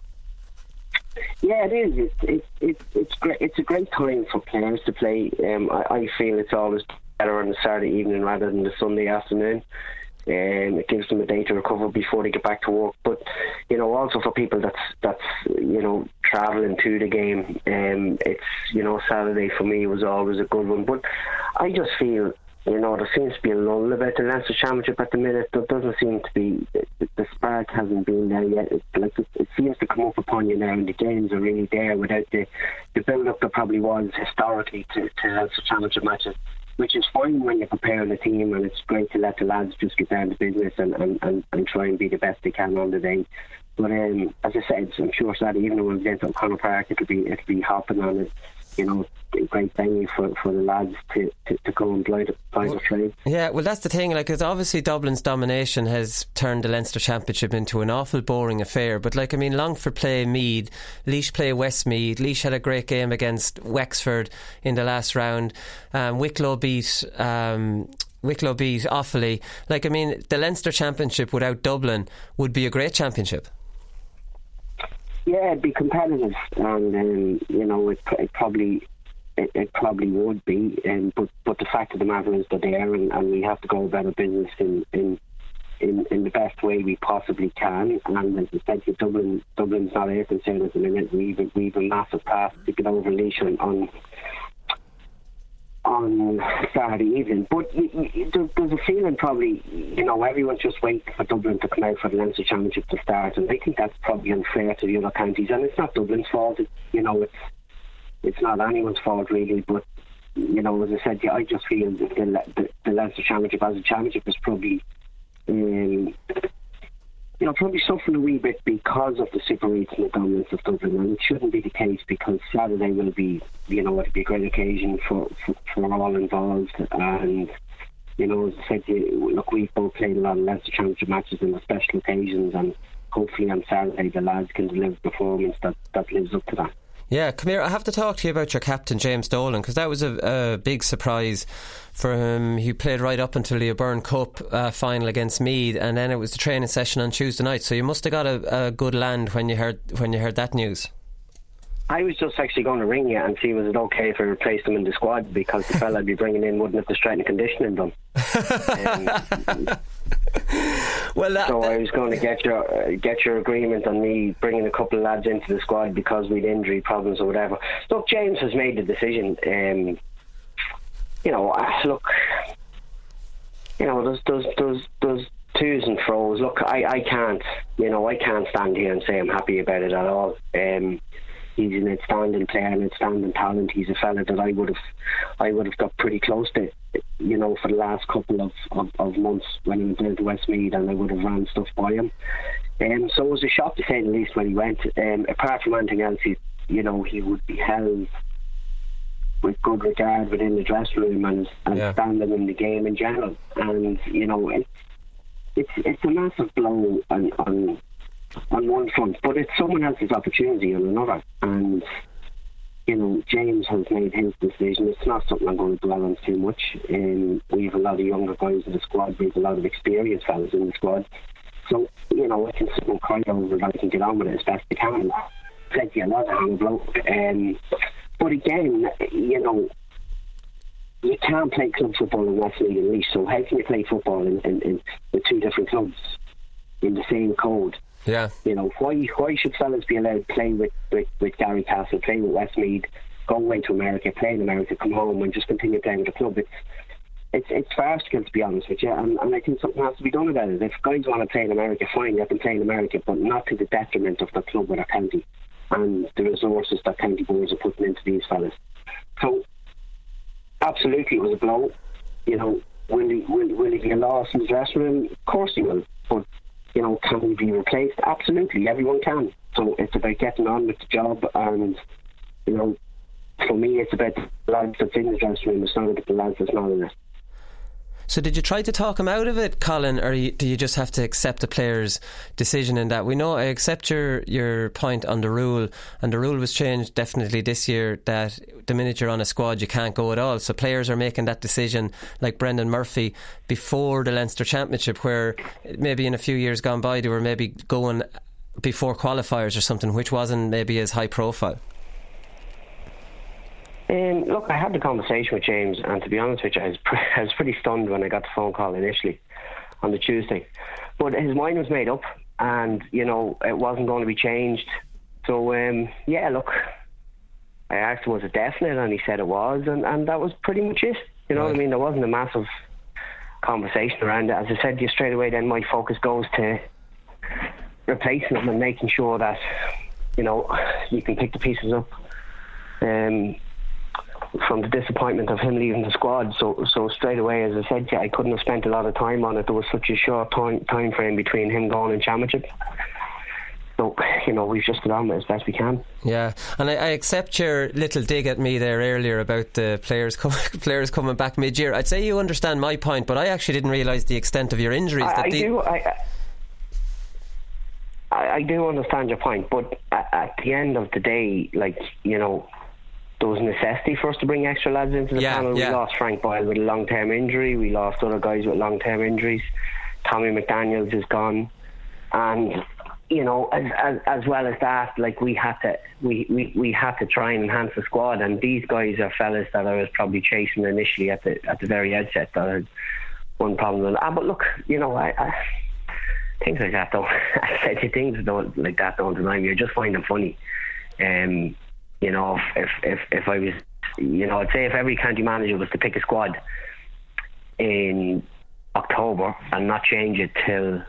Yeah, it is. It's it's it's it's great. It's a great time for players to play. Um, I, I feel it's always better on the Saturday evening rather than the Sunday afternoon. Um, it gives them a day to recover before they get back to work. But you know, also for people that's that's you know travelling to the game, um, it's you know Saturday for me was always a good one. But I just feel, you know, there seems to be a lull about the Leinster Championship at the minute. There doesn't seem to be, the spark hasn't been there yet. It, like, it, it seems to come up upon you now, and the games are really there without the, the build-up there probably was historically to, to Leinster Championship matches, which is fine when you're preparing the team, and it's great to let the lads just get down to business and, and, and, and try and be the best they can on the day. But um, as I said, I'm sure Saturday evening when we get to O'Connor Park, it'll be it'll be hopping on it. You know, a great venue for, for the lads to, to, to go and play the, play the trade. Yeah, well, that's the thing. Like, because obviously Dublin's domination has turned the Leinster Championship into an awful boring affair. But, like, I mean, Longford play Meath, Laois play Westmeath. Laois had a great game against Wexford in the last round. Um, Wicklow beat. Um, Wicklow beat Offaly. Like, I mean, the Leinster Championship without Dublin would be a great championship. Yeah, it'd be competitive, and um, you know, it, it probably it, it probably would be. Um, but but the fact of the matter is they're there, and, and we have to go about our business in, in in in the best way we possibly can. And as I said, Dublin Dublin's not here concerned at the minute. We've we've a massive path to get over Laois on. on on Saturday evening, but you, you, there, there's a feeling probably, you know, everyone's just waiting for Dublin to come out for the Leinster Championship to start, and I think that's probably unfair to the other counties, and it's not Dublin's fault. It, you know, it's it's not anyone's fault really, but you know, as I said, yeah, I just feel that the, the, the Leinster Championship as a championship is probably um, you know, probably suffering a wee bit because of the Super eights and the dominance of Dublin, and it shouldn't be the case, because Saturday will be, you know, it'll be a great occasion for, for, for all involved. And you know, as I said, you, look, we've both played a lot of Leinster Championship matches in the special occasions, and hopefully on Saturday the lads can deliver a performance that, that lives up to that. Yeah, come here, I have to talk to you about your captain James Dolan, because that was a, a big surprise for him. He played right up until the O'Byrne Cup uh, final against Meath, and then it was the training session on Tuesday night, so you must have got a, a good land when you heard when you heard that news. I was just actually going to ring you and see was it okay if I replaced him in the squad, because the fella I'd be bringing in wouldn't have the strength and conditioning done. um, well, that, so that, I was going to get your uh, get your agreement on me bringing a couple of lads into the squad because we'd injury problems or whatever. Look, James has made the decision. Um, you know, uh, look, you know, there's there's there's there's twos and fro's. Look, I, I can't, you know, I can't stand here and say I'm happy about it at all. Um, He's an outstanding player, an outstanding talent. He's a fella that I would have, I would have got pretty close to, you know, for the last couple of, of, of months when he was down to Westmeath, and I would have ran stuff by him. Um, so it was a shock to say the least when he went. Um, apart from anything else, he, you know, he would be held with good regard within the dressing room and, and yeah. standing in the game in general. And you know, it, it's it's a massive blow on. on on one front, but it's someone else's opportunity on another. And you know, James has made his decision. It's not something I'm going to dwell on too much. Um, we have a lot of younger guys in the squad. We have a lot of experienced fellas in the squad. So, you know, I can sit and cry over it. I can get on with it as best I can. Plenty a lot of hand blow. Um, but again, you know, you can't play club football in Westmeath and Laois. So how can you play football in, in, in with two different clubs in the same code? Yeah. You know, why why should fellas be allowed to play with, with, with Gary Castle, play with Westmeath, go away to America, play in America, come home and just continue playing with the club? It's it's, it's farcical, to be honest with you, and, and I think something has to be done about it. If guys want to play in America, fine, let them play in America, but not to the detriment of the club or the county and the resources that county boards are putting into these fellas. So, absolutely, it was a blow. You know, will he, will, will he be a loss in the dressing room? Of course he will, but you know, can we be replaced? Absolutely, everyone can. So it's about getting on with the job, and you know, for me, it's about the lads that's in the dressing room. It's not about the lads that's not in it. So did you try to talk him out of it, Colin, or do you just have to accept the player's decision in that? We know, I accept your, your point on the rule, and the rule was changed definitely this year that the minute you're on a squad you can't go at all. So players are making that decision, like Brendan Murphy, before the Leinster Championship, where maybe in a few years gone by they were maybe going before qualifiers or something, which wasn't maybe as high profile. Um, look, I had the conversation with James, and to be honest with you, I was, pre- I was pretty stunned when I got the phone call initially on the Tuesday. But his mind was made up, and you know, it wasn't going to be changed. So um, yeah, look, I asked him was it definite, and he said it was, and, and that was pretty much it. You know right. what I mean? There wasn't a massive conversation around it. As I said to you straight away, then my focus goes to replacing him and making sure that, you know, you can pick the pieces up um, from the disappointment of him leaving the squad. So so straight away, as I said, yeah, I couldn't have spent a lot of time on it. There was such a short time, time frame between him going and Championship. So, you know, we've just got on with it as best we can. Yeah, and I, I accept your little dig at me there earlier about the players com- players coming back mid-year. I'd say you understand my point, but I actually didn't realise the extent of your injuries. I, that I the- do. I, I, I do understand your point, but at, at the end of the day, like, you know, there was necessity for us to bring extra lads into the yeah, panel. yeah. We lost Frank Boyle with a long-term injury. We lost other guys with long-term injuries. Tommy McDaniels is gone, and you know, as, as as well as that, like we had to we, we, we had to try and enhance the squad. And these guys are fellas that I was probably chasing initially at the at the very outset that had one problem. Ah, but look, you know, I, I things like that don't. I said you things don't like that don't deny me. I just find them funny. Um. You know, if, if if I was, you know, I'd say if every county manager was to pick a squad in October and not change it till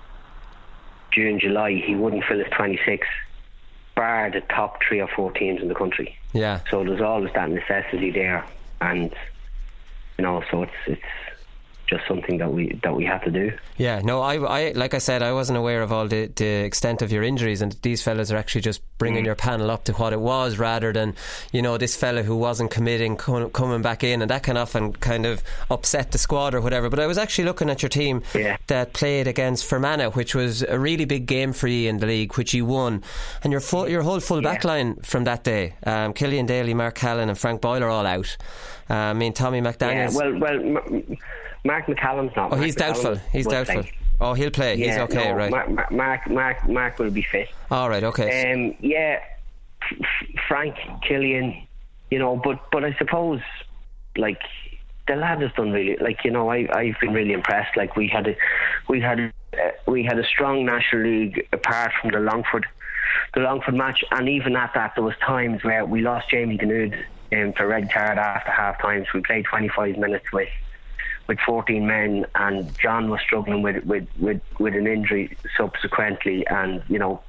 June, July, he wouldn't fill his twenty-six, bar the top three or four teams in the country. Yeah. So there's always that necessity there, and you know, so it's it's just something that we that we have to do. Yeah, no, I, I like I said, I wasn't aware of all the, the extent of your injuries, and these fellas are actually just bringing mm. your panel up to what it was, rather than, you know, this fella who wasn't committing com- coming back in, and that can often kind of upset the squad or whatever. But I was actually looking at your team yeah. that played against Fermanagh, which was a really big game for you in the league, which you won, and your full, your whole full yeah. back line from that day, um, Killian Daly, Mark Callan and Frank Boyle are all out. uh, I mean, Tommy McDaniels, yeah, well well M- Mark McCallum's not. Oh, Mark he's doubtful. McCallum He's doubtful. play. Oh, he'll play. Yeah, he's okay, no, right? Mark, Mark, Mark, Mark will be fit. All right, okay. Um, yeah, F- Frank, Killian, you know, but but I suppose, like, the lad has done really, like, you know, I I've been really impressed. Like, we had a we had a, uh, we had a strong National League apart from the Longford, the Longford match, and even at that, there was times where we lost Jamie Ganud um, for red card after half time. So we played twenty-five minutes with. with fourteen men, and John was struggling with with, with, with an injury subsequently, and you know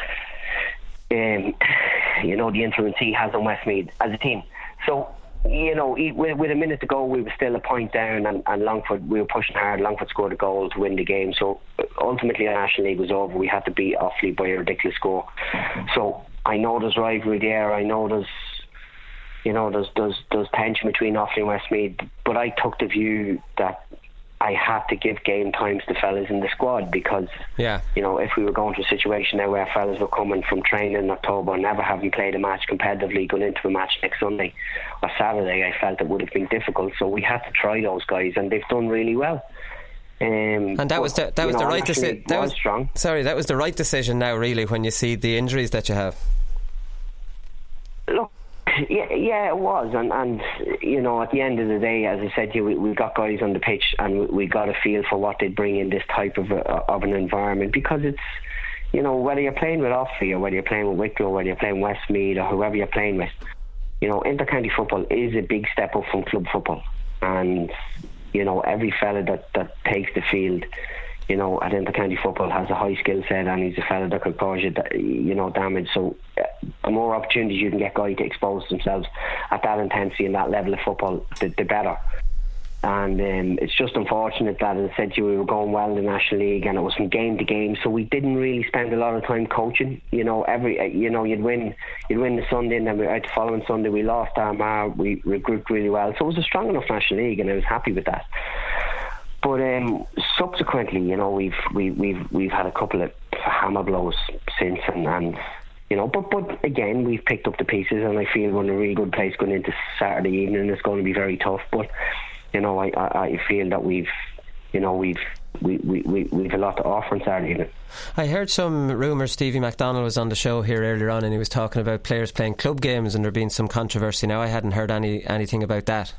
um, you know the influence he has on Westmeath as a team. So you know with, with a minute to go we were still a point down, and, and Longford, we were pushing hard. Longford scored a goal to win the game, so ultimately the National League was over. We had to beat Offaly by a ridiculous score. So I know there's rivalry there, I know there's You know, there's there's there's tension between Offaly and Westmeath, but I took the view that I had to give game times to fellas in the squad, because yeah. you know, if we were going to a situation now where fellas were coming from training in October, never having played a match competitively, going into a match next Sunday or Saturday, I felt it would have been difficult. So we had to try those guys, and they've done really well. Um, and that but, was the, that was know, the right decision. That was strong. Sorry, that was the right decision. Now, really, when you see the injuries that you have. Look, yeah, yeah, it was, and and you know, at the end of the day, as I said to you, we, we got guys on the pitch, and we, we got a feel for what they'd bring in this type of a, of an environment, because it's, you know, whether you're playing with Offaly or whether you're playing with Wicklow, whether you're playing Westmeath or whoever you're playing with, you know, inter-county football is a big step up from club football, and you know, every fella that, that takes the field, you know, at inter-county football has a high skill set, and he's a fella that could cause you, you know, damage. So uh, the more opportunities you can get guys to expose themselves at that intensity and that level of football, the, the better. And um, it's just unfortunate that, as I said to you, we were going well in the National League, and it was from game to game, so we didn't really spend a lot of time coaching. You know, every uh, you know, you'd win, you'd win the Sunday, and then we, out the following Sunday we lost Armagh. We regrouped really well, so it was a strong enough National League, and I was happy with that. But um, subsequently, you know, we've we, we've we've had a couple of hammer blows since, and, and you know, but but again, we've picked up the pieces, and I feel we're in a really good place going into Saturday evening. It's going to be very tough, but you know, I, I, I feel that we've, you know, we've we, we, we, we've a lot to offer on Saturday evening. I heard some rumours. Stevie McDonald was on the show here earlier on, and he was talking about players playing club games and there being some controversy. Now, I hadn't heard any anything about that.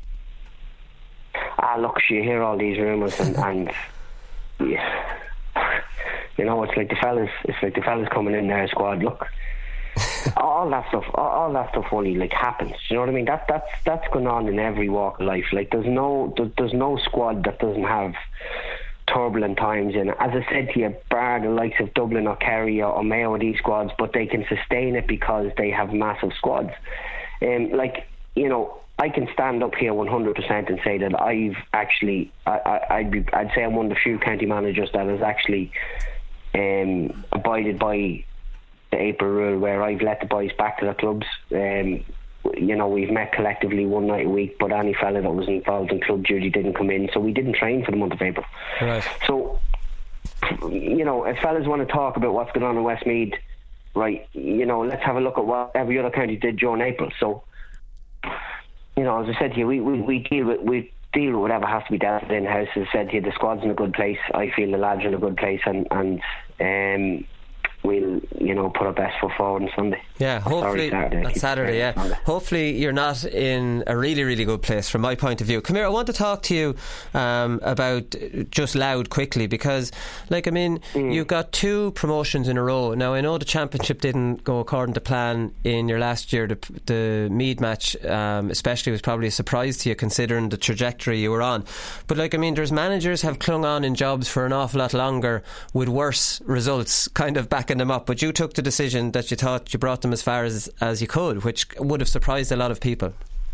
Ah, look, you hear all these rumours, and, and yeah, you know, it's like the fellas, it's like the fellas coming in their squad. Look, all that stuff, all, all that stuff only like happens. You know what I mean? That that's that's going on in every walk of life. Like there's no there, there's no squad that doesn't have turbulent times in it. As I said to you, bar the likes of Dublin or Kerry or, or Mayo or these squads, but they can sustain it because they have massive squads. Um, like, you know, I can stand up here one hundred percent and say that I've actually, I, I, I'd be, I'd say I'm one of the few county managers that has actually um, abided by the April rule, where I've let the boys back to their clubs. Um, you know, we've met collectively one night a week, but any fella that was involved in club duty didn't come in, so we didn't train for the month of April. Right. So, you know, if fellas want to talk about what's going on in Westmeath, right, you know, let's have a look at what every other county did during April. So, you know, as I said to you, we, we, we deal with we deal with whatever has to be dealt with in house. As I said to you, the squad's in a good place. I feel the lads are in a good place, and and um, we'll, you know, put our best foot forward on Sunday. Yeah, hopefully Saturday, on Saturday. Yeah, Sunday. Hopefully you're not in a really, really good place from my point of view. Come here, I want to talk to you um, about just Louth quickly, because, like, I mean, mm. you've got two promotions in a row. Now, I know the championship didn't go according to plan in your last year. The, the Meath match, um, especially, was probably a surprise to you considering the trajectory you were on. But, like, I mean, there's managers have clung on in jobs for an awful lot longer with worse results, kind of backing them up. But you took the decision that you thought you brought them as far as as you could, which would have surprised a lot of people.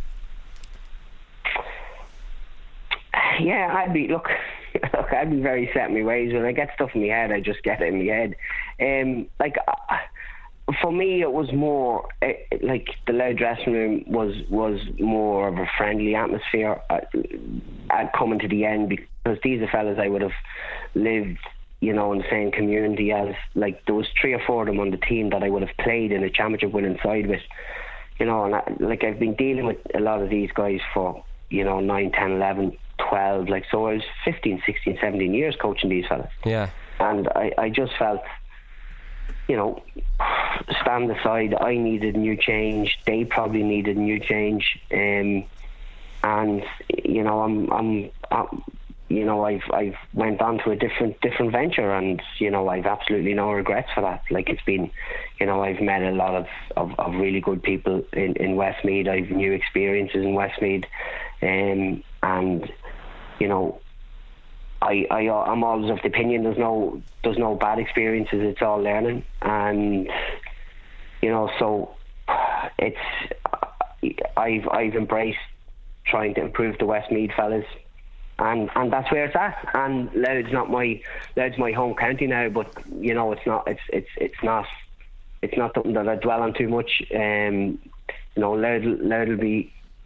Yeah, I'd be look, look I'd be very set in my ways. When I get stuff in my head, I just get it in my head. Um, like uh, for me, it was more uh, like the Louth dressing room was was more of a friendly atmosphere at, at coming to the end, because these are fellas I would have lived, you know, in the same community as. Like, there was three or four of them on the team that I would have played in a championship winning side with, you know, and I, like, I've been dealing with a lot of these guys for, you know, nine, ten, eleven, twelve, like, so I was fifteen, sixteen, seventeen years coaching these fellas. Yeah. And I, I just felt, you know, stand aside, I needed a new change, they probably needed a new change, um, and, you know, I'm, I'm, I'm you know, I've I've went on to a different different venture, and, you know, I've absolutely no regrets for that. Like, it's been, you know, I've met a lot of, of, of really good people in, in Westmeath. I've new experiences in Westmeath, um, and, you know, I, I I'm always of the opinion there's no there's no bad experiences. It's all learning, and, you know, so it's I've I've embraced trying to improve the Westmeath fellas. And and that's where it's at. And Louth's not my Louth's my home county now, but, you know, it's not it's it's it's not it's not something that I dwell on too much. Um, you know, Louth Louth will be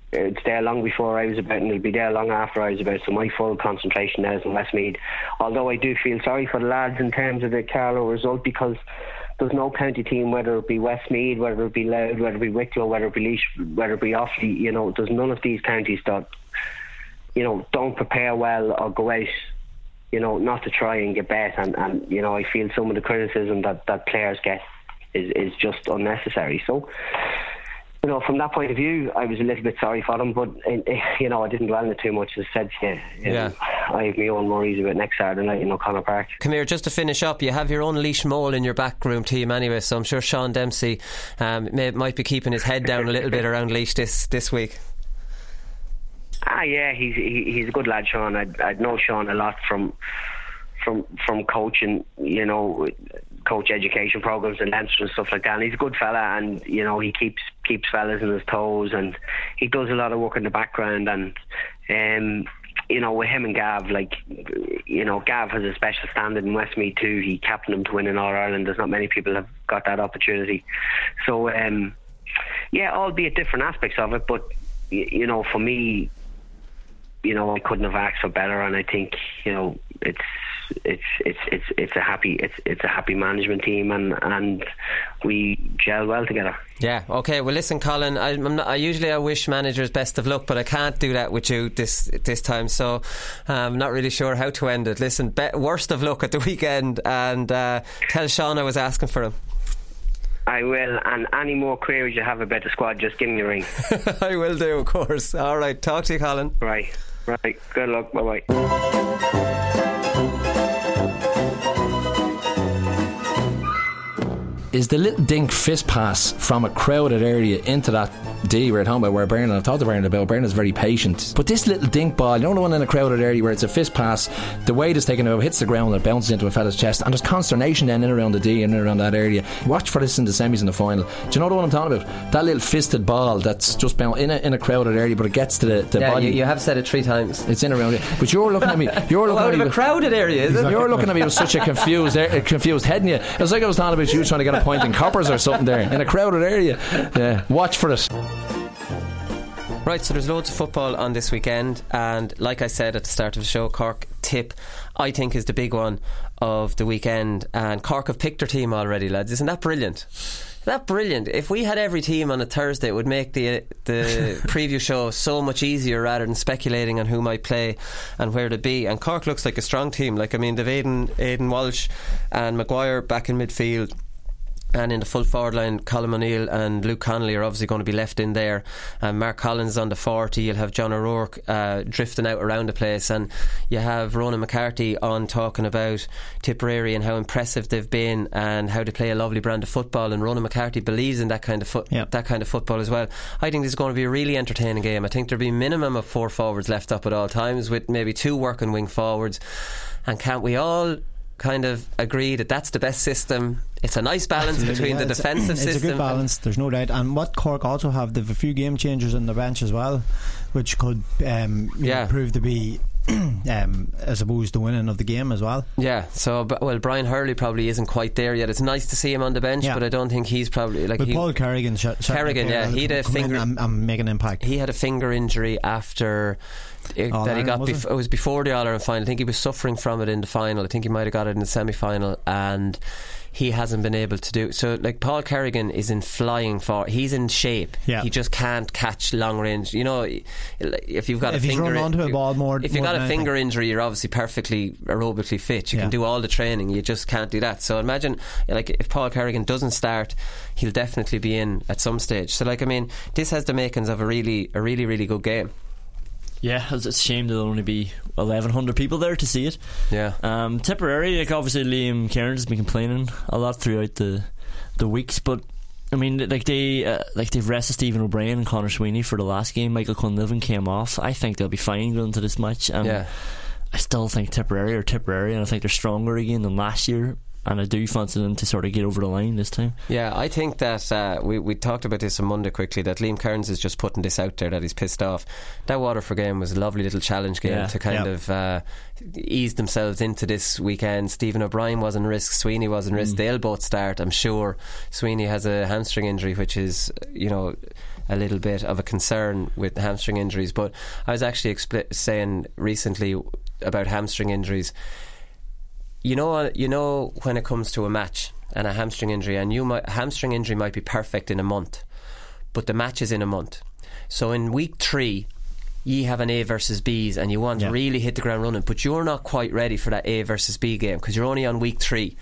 it's there long before I was about, and it'll be there long after I was about. So my full concentration now is in Westmeath. Although I do feel sorry for the lads in terms of the Carlow result, because there's no county team, whether it be Westmeath, whether it be Louth, whether it be Wicklow, whether it be Laois, whether it be Offaly, you know, there's none of these counties that, you know, don't prepare well or go out, you know, not to try and get bet. And, and you know, I feel some of the criticism that, that players get is, is just unnecessary. So, you know, from that point of view, I was a little bit sorry for them, but, you know, I didn't dwell on it too much. As I said, yeah, yeah. I have my own worries about next Saturday night in O'Connor Park. Come here, just to finish up, you have your own Laois Mole in your backroom team anyway, so I'm sure Sean Dempsey um, may, might be keeping his head down a little bit around Laois this, this week. Ah, yeah, he's he, he's a good lad, Sean. I'd, I'd know Sean a lot from from from coaching, you know, coach education programs in Leinster and stuff like that. And he's a good fella, and you know, he keeps keeps fellas on his toes, and he does a lot of work in the background. And um, you know, with him and Gav, like, you know, Gav has a special standard in Westmeath too. He captained them to win in All Ireland. There's not many people have got that opportunity. So um, yeah, albeit different aspects of it, but you know, for me, you know, I couldn't have asked for better, and I think, you know, it's it's it's it's it's a happy it's it's a happy management team, and and we gel well together. Yeah. Okay. Well, listen, Colin. I, I'm not, I usually I wish managers best of luck, but I can't do that with you this this time. So I'm not really sure how to end it. Listen, be, worst of luck at the weekend, and uh, tell Sean I was asking for him. I will, and any more queries you have about the squad, just give me a ring. I will do, of course. All right, talk to you, Colin. Right, right. Good luck. Bye bye. Is the little dink fist pass from a crowded area into that D we're at home about, where Bernard, I've talked to Bernard about, Bernard's very patient, but this little dink ball, you know, the one in a crowded area where it's a fist pass, the weight is taken out, hits the ground and it bounces into a fella's chest, and there's consternation then in around the D and in around that area. Watch for this in the semis and the final. Do you know the one I'm talking about? That little fisted ball that's just bounced in a, in a crowded area, but it gets to the, the yeah, body. You, you have said it three times. It's in around it. But you're looking at me you're looking oh, out at me of a crowded area, is it? You're looking at me with such a confused a confused head in you. It was like I was talking about you trying to get a point in coppers or something there in a crowded area. Yeah, watch for it. Right, so there's loads of football on this weekend, and like I said at the start of the show, Cork Tip I think is the big one of the weekend, and Cork have picked their team already, lads. Isn't that brilliant? Isn't that brilliant? If we had every team on a Thursday, it would make the the preview show so much easier rather than speculating on who might play and where to be. And Cork looks like a strong team. Like, I mean, they've Aidan, Aidan Walsh and Maguire back in midfield, and in the full forward line, Colin O'Neill and Luke Connolly are obviously going to be left in there, and Mark Collins on the forty. You'll have John O'Rourke uh, drifting out around the place, and you have Ronan McCarthy on talking about Tipperary and how impressive they've been and how they play a lovely brand of football, and Ronan McCarthy believes in that kind of foot, yep. that kind of football as well. I think this is going to be a really entertaining game. I think there'll be a minimum of four forwards left up at all times, with maybe two working wing forwards, and can't we all kind of agree that that's the best system? It's a nice balance between yeah, the defensive it's system. It's a good balance, there's no doubt. And what Cork also have, they've a few game changers on the bench as well, which could um, yeah. know, prove to be um, I suppose the winning of the game as well. Yeah, so well, Brian Hurley probably isn't quite there yet. It's nice to see him on the bench, yeah. but I don't think he's probably like but he, Paul Kerrigan sh- Kerrigan yeah he had a finger and, and make an impact. He had a finger injury after It, that he got was bef- it? it was before the All-Ireland final. I think he was suffering from it in the final. I think he might have got it in the semi-final, and he hasn't been able to do so. Like, Paul Kerrigan is in flying for he's in shape. Yeah. He just can't catch long range. You know, if you've got if a he's finger run onto a ball more, if you've more got a anything. finger injury, you're obviously perfectly aerobically fit. You yeah. can do all the training. You just can't do that. So imagine, like, if Paul Kerrigan doesn't start, he'll definitely be in at some stage. So, like, I mean, this has the makings of a really a really really good game. Yeah, it's a shame there'll only be eleven hundred people there to see it. Yeah. Um, Tipperary, like, obviously Liam Cairns has been complaining a lot throughout the the weeks, but I mean, like they uh, like they've rested Stephen O'Brien and Conor Sweeney for the last game. Michael Cunliffe came off. I think they'll be fine going into this match. Um, yeah. I still think Tipperary are Tipperary, and I think they're stronger again than last year. And I do fancy them to sort of get over the line this time. Yeah, I think that uh, we, we talked about this on Monday quickly, that Liam Cairns is just putting this out there, that he's pissed off. That Waterford game was a lovely little challenge game yeah, to kind yeah. of uh, ease themselves into this weekend. Stephen O'Brien wasn't risk, Sweeney wasn't risk. Mm. They'll both start, I'm sure. Sweeney has a hamstring injury, which is, you know, a little bit of a concern with hamstring injuries. But I was actually expl- saying recently about hamstring injuries. You know, you know when it comes to a match and a hamstring injury, and you might, a hamstring injury might be perfect in a month, but the match is in a month. So in week three, ye have an A versus B's and you want yeah. to really hit the ground running, but you're not quite ready for that A versus B game because you're only on week three.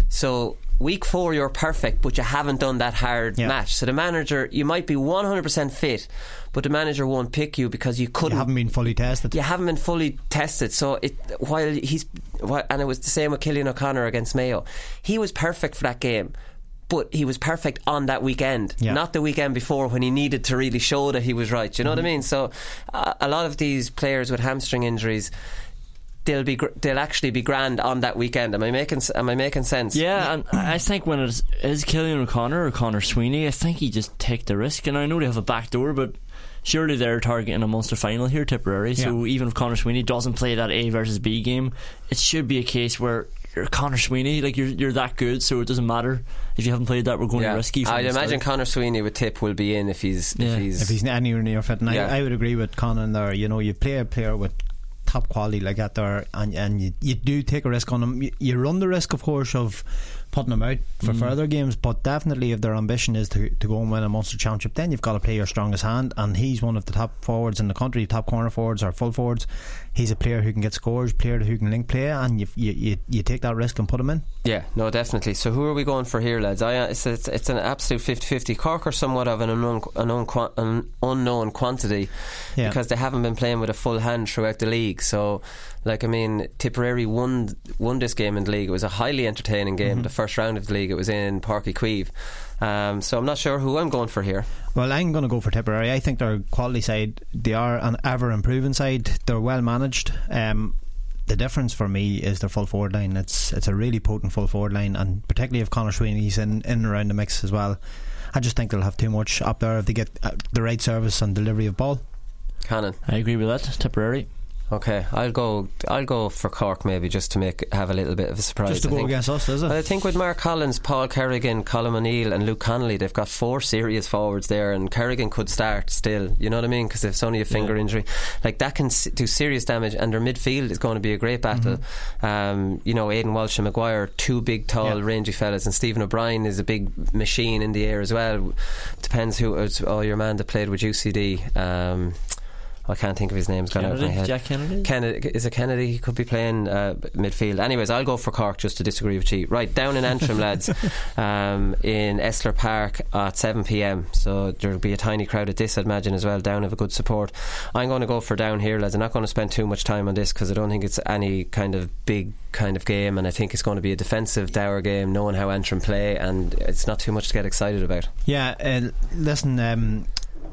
So week four you're perfect, but you haven't done that hard yeah. match. So the manager, you might be one hundred percent fit, but the manager won't pick you because you couldn't. You haven't been fully tested. You haven't been fully tested. So it while he's while, and it was the same with Cillian O'Connor against Mayo. He was perfect for that game, but he was perfect on that weekend, yeah. not the weekend before when he needed to really show that he was right. Do you know mm-hmm. what I mean? So uh, a lot of these players with hamstring injuries, they'll be gr- they'll actually be grand on that weekend. Am I making am I making sense? Yeah, and I think when it is, is Cillian O'Connor or Conor Sweeney, I think he just take the risk. And I know they have a back door, but surely they're targeting a Munster final here, Tipperary. Yeah. So even if Conor Sweeney doesn't play that A versus B game, it should be a case where you're Conor Sweeney, like you're you're that good, so it doesn't matter if you haven't played that. We're going yeah. to risky. I'd imagine Conor Sweeney with Tip will be in if he's yeah. if he's if he's anywhere near fit. And yeah. I, I would agree with Conor there. You know, you play a player with top quality like that there, and and you, you do take a risk on him. You, you run the risk, of course, of putting them out for mm. further games, but definitely if their ambition is to, to go and win a Munster Championship, then you've got to play your strongest hand, and he's one of the top forwards in the country, top corner forwards or full forwards. He's a player who can get scores, player who can link play, and you you, you, you take that risk and put him in. Yeah, no, definitely. So who are we going for here, lads? I, it's, it's, it's an absolute fifty-fifty. Cork are somewhat of an unknown, unknown, an unknown quantity yeah. because they haven't been playing with a full hand throughout the league. So like I mean, Tipperary won won this game in the league. It was a highly entertaining game. Mm-hmm. The first round of the league, it was in Páirc Uí Chaoimh. Um, so I'm not sure who I'm going for here. Well, I'm going to go for Tipperary. I think they're a quality side. They are an ever improving side. They're well managed. Um, the difference for me is their full forward line. It's it's a really potent full forward line, and particularly if Conor Sweeney's in, in and around the mix as well. I just think they'll have too much up there if they get uh, the right service and delivery of ball. Cannon. I agree with that. Tipperary. Okay, I'll go. I'll go for Cork maybe just to make have a little bit of a surprise. Just to I go think. against us, is it? I think with Mark Collins, Paul Kerrigan, Colm O'Neill, and Luke Connolly, they've got four serious forwards there, and Kerrigan could start still. You know what I mean? Because it's only a finger yeah. injury, like that can do serious damage. And their midfield is going to be a great battle. Mm-hmm. Um, you know, Aidan Walsh and Maguire, two big, tall, yeah. rangy fellas, and Stephen O'Brien is a big machine in the air as well. Depends who. It's, oh, your man that played with U C D. Um, I can't think of his name. It's gone out of my head. Jack Kennedy? Kennedy. Is it Kennedy? He could be playing uh, midfield. Anyways, I'll go for Cork just to disagree with you. Right, down in Antrim, lads, um, in Esler Park at seven p.m. So there'll be a tiny crowd at this, I'd imagine, as well. Down have a good support. I'm going to go for Down here, lads. I'm not going to spend too much time on this because I don't think it's any kind of big kind of game, and I think it's going to be a defensive dour game, knowing how Antrim play, and it's not too much to get excited about. Yeah, uh, listen, um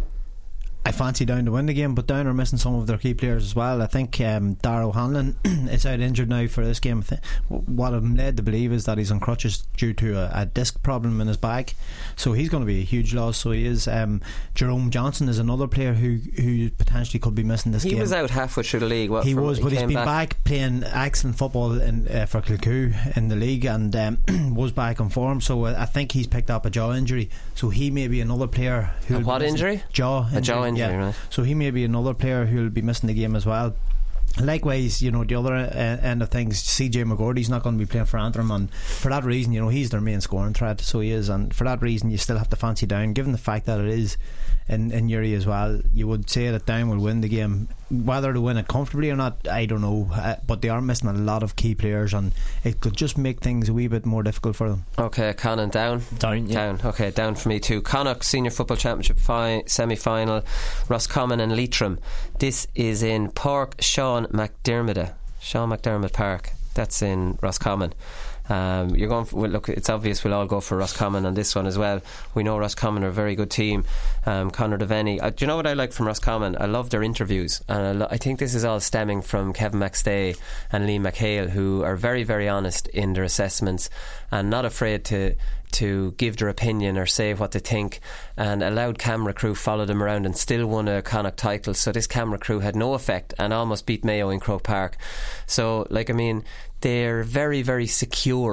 I fancy Down to win the game, but Down are missing some of their key players as well. I think um, Darrow Hanlon is out injured now for this game. What I'm led to believe is that he's on crutches due to a, a disc problem in his back, so he's going to be a huge loss. So he is. um, Jerome Johnson is another player who who potentially could be missing this he game. He was out halfway through the league. Well, he from, was, but he he's been back. back playing excellent football in, uh, for Kilcoo in the league, and um, was back in form. So uh, I think he's picked up a jaw injury, so he may be another player who a what injury? Jaw injury. A jaw injury. Yeah. Right. So he may be another player who'll be missing the game as well. Likewise, you know, the other uh, end of things, C J McGordy's not going to be playing for Antrim, and for that reason, you know, he's their main scoring threat, so he is, and for that reason you still have to fancy Down, given the fact that it is in, in Uri as well. You would say that Down will win the game. Whether to win it comfortably or not, I don't know, uh, but they are missing a lot of key players, and it could just make things a wee bit more difficult for them. Okay, Conan, Down? Down, yeah. Down, okay, Down for me too. Connacht Senior Football Championship fi- semi-final, Roscommon and Leitrim. This is in Park Sean McDermott Sean McDermott Park. That's in Roscommon. Um, you're going for, well, look, it's obvious we'll all go for Roscommon on this one as well. We know Roscommon are a very good team. um, Conor Devaney, uh, do you know what I like from Roscommon? I love their interviews, and I, lo- I think this is all stemming from Kevin McStay and Liam McHale, who are very very honest in their assessments and not afraid to to give their opinion or say what they think, and a loud camera crew followed them around and still won a Connacht title. So this camera crew had no effect and almost beat Mayo in Croke Park. So like I mean, they're very very secure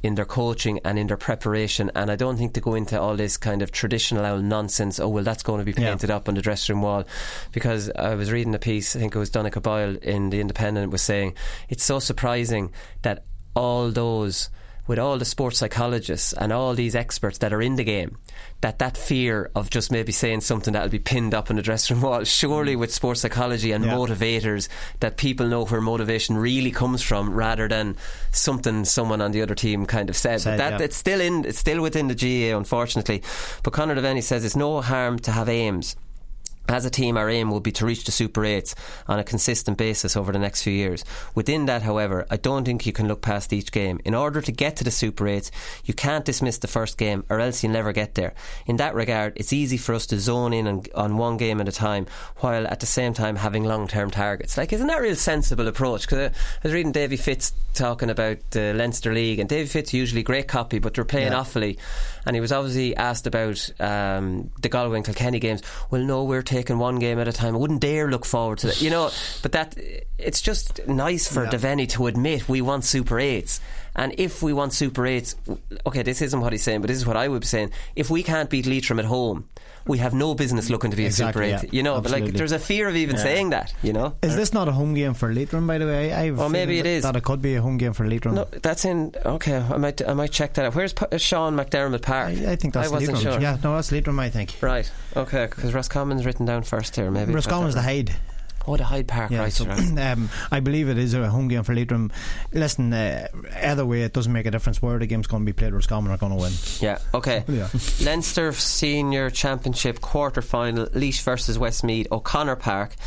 in their coaching and in their preparation, and I don't think to go into all this kind of traditional nonsense, oh well that's going to be painted yeah. up on the dressing room wall, because I was reading a piece, I think it was Donncha Boyle in The Independent, was saying it's so surprising that all those, with all the sports psychologists and all these experts that are in the game, that that fear of just maybe saying something that'll be pinned up on the dressing room wall, surely with sports psychology and yeah. motivators, that people know where motivation really comes from rather than something someone on the other team kind of said, said but that yeah. it's still in it's still within the G A A, unfortunately. But Conor Devaney says it's no harm to have aims. As a team, our aim will be to reach the Super eights on a consistent basis over the next few years. Within that, however, I don't think you can look past each game. In order to get to the Super eights, you can't dismiss the first game, or else you'll never get there. In that regard, it's easy for us to zone in on, on one game at a time, while at the same time having long-term targets. Like, isn't that a real sensible approach? Because I was reading Davy Fitz talking about the Leinster League, and Davy Fitz usually great copy, but they're playing yeah. awfully. And he was obviously asked about um, the Galway and Kilkenny games. Well, no, we're taking one game at a time. I wouldn't dare look forward to that, you know. But that, it's just nice for yeah. Devaney to admit we want Super eights. And if we want Super eights, okay, this isn't what he's saying, but this is what I would be saying. If we can't beat Leitrim at home, we have no business looking to be exactly, a Super eight, yeah. you know. Absolutely. But like, there's a fear of even yeah. saying that, you know. Is this not a home game for Leitrim, by the way? I've oh, maybe it is. That it could be a home game for Leitrim. No, that's in. Okay, I might, I might check that out. Where's P- Sean McDermott Park? I, I think that's I wasn't Leitrim. Sure. Yeah, no, that's Leitrim, I think. Right. Okay, because Roscommon's written down first here. Maybe Roscommon's the Hyde. Oh, the Hyde Park, yeah, right, so, right. Um, I believe it is a home game for Leitrim. Listen, uh, either way, it doesn't make a difference where the game's going to be played. Roscommon are going to win. Yeah, okay. Yeah. Leinster Senior Championship quarter final, Laois versus Westmeath, O'Connor Park.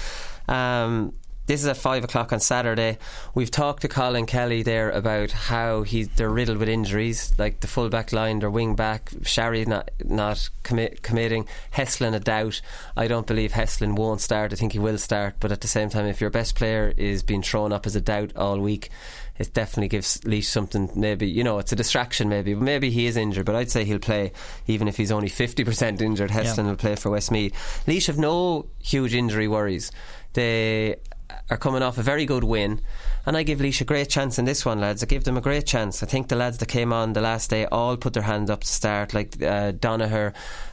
Um, This is at five o'clock on Saturday. We've talked to Colin Kelly there about how he they're riddled with injuries, like the full back line, their wing back, Sharry not not commi- committing, Heslin a doubt. I don't believe Heslin won't start. I think he will start, but at the same time, if your best player is being thrown up as a doubt all week, it definitely gives Laois something. Maybe, you know, it's a distraction maybe, but maybe he is injured, but I'd say he'll play even if he's only fifty percent injured. Heslin yeah. will play for Westmeath. Laois have no huge injury worries. They are coming off a very good win, and I give Laois a great chance in this one, lads. I give them a great chance. I think the lads that came on the last day all put their hand up to start, like uh, Donoghue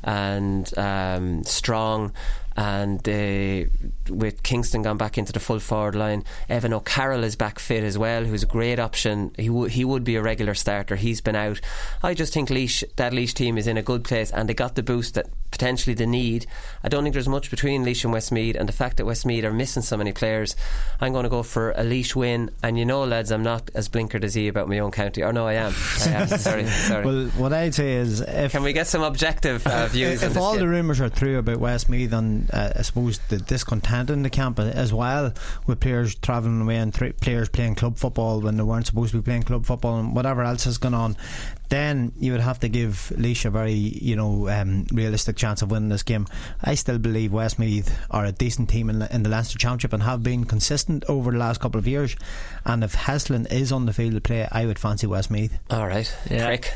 and um, Strong, and they, with Kingston gone back into the full forward line, Evan O'Carroll is back fit as well, who's a great option. He, w- he would be a regular starter. He's been out. I just think Laois, that Laois team is in a good place, and they got the boost that potentially they need. I don't think there's much between Laois and Westmeath, and the fact that Westmeath are missing so many players, I'm going to go for a Laois win. And you know, lads, I'm not as blinkered as he about my own county. Or no, I am. I am. sorry, sorry. Well, what I'd say is, if can we get some objective uh, views? If, if all game? the rumours are true about Westmeath, and uh, I suppose the discontent in the camp as well, with players travelling away and th- players playing club football when they weren't supposed to be playing club football, and whatever else has gone on, then you would have to give Laois a very, you know, um, realistic chance of winning this game. I still believe Westmeath are a decent team in, in the Leinster Championship and have been consistent over the last couple of years. And if Heslin is on the field to play, I would fancy Westmeath. All right, yeah. Trick.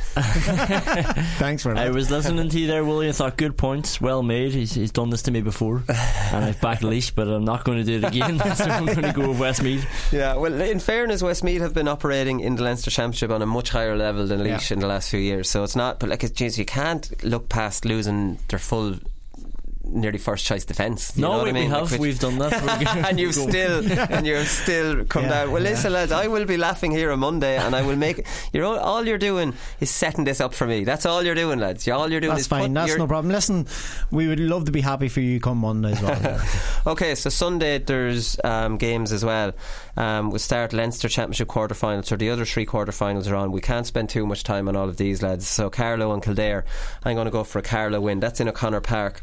Thanks for that. I was listening to you there, Willie. I thought good points, well made. He's, he's done this to me before, and I've backed Laois, but I'm not going to do it again. So I'm going to go with Westmeath. Yeah, well, in fairness, Westmeath have been operating in the Leinster Championship on a much higher level than Laois. Yeah. In the last few years, so it's not, but like, geez, you can't look past losing their full nearly first choice defence. No, know what we, I mean? we have like, we've done that and you've still and you've still come yeah, down. Well, yeah. listen, lads, I will be laughing here on Monday, and I will make you're all, all you're doing is setting this up for me. That's all you're doing, lads. You're, all you're doing that's is fine, that's no problem. Listen, we would love to be happy for you come Monday as well. Okay, so Sunday there's um, games as well. Um, we'll start Leinster Championship quarterfinals, so the other three quarterfinals are on. We can't spend too much time on all of these, lads. So Carlow and Kildare, I'm going to go for a Carlow win. That's in O'Connor Park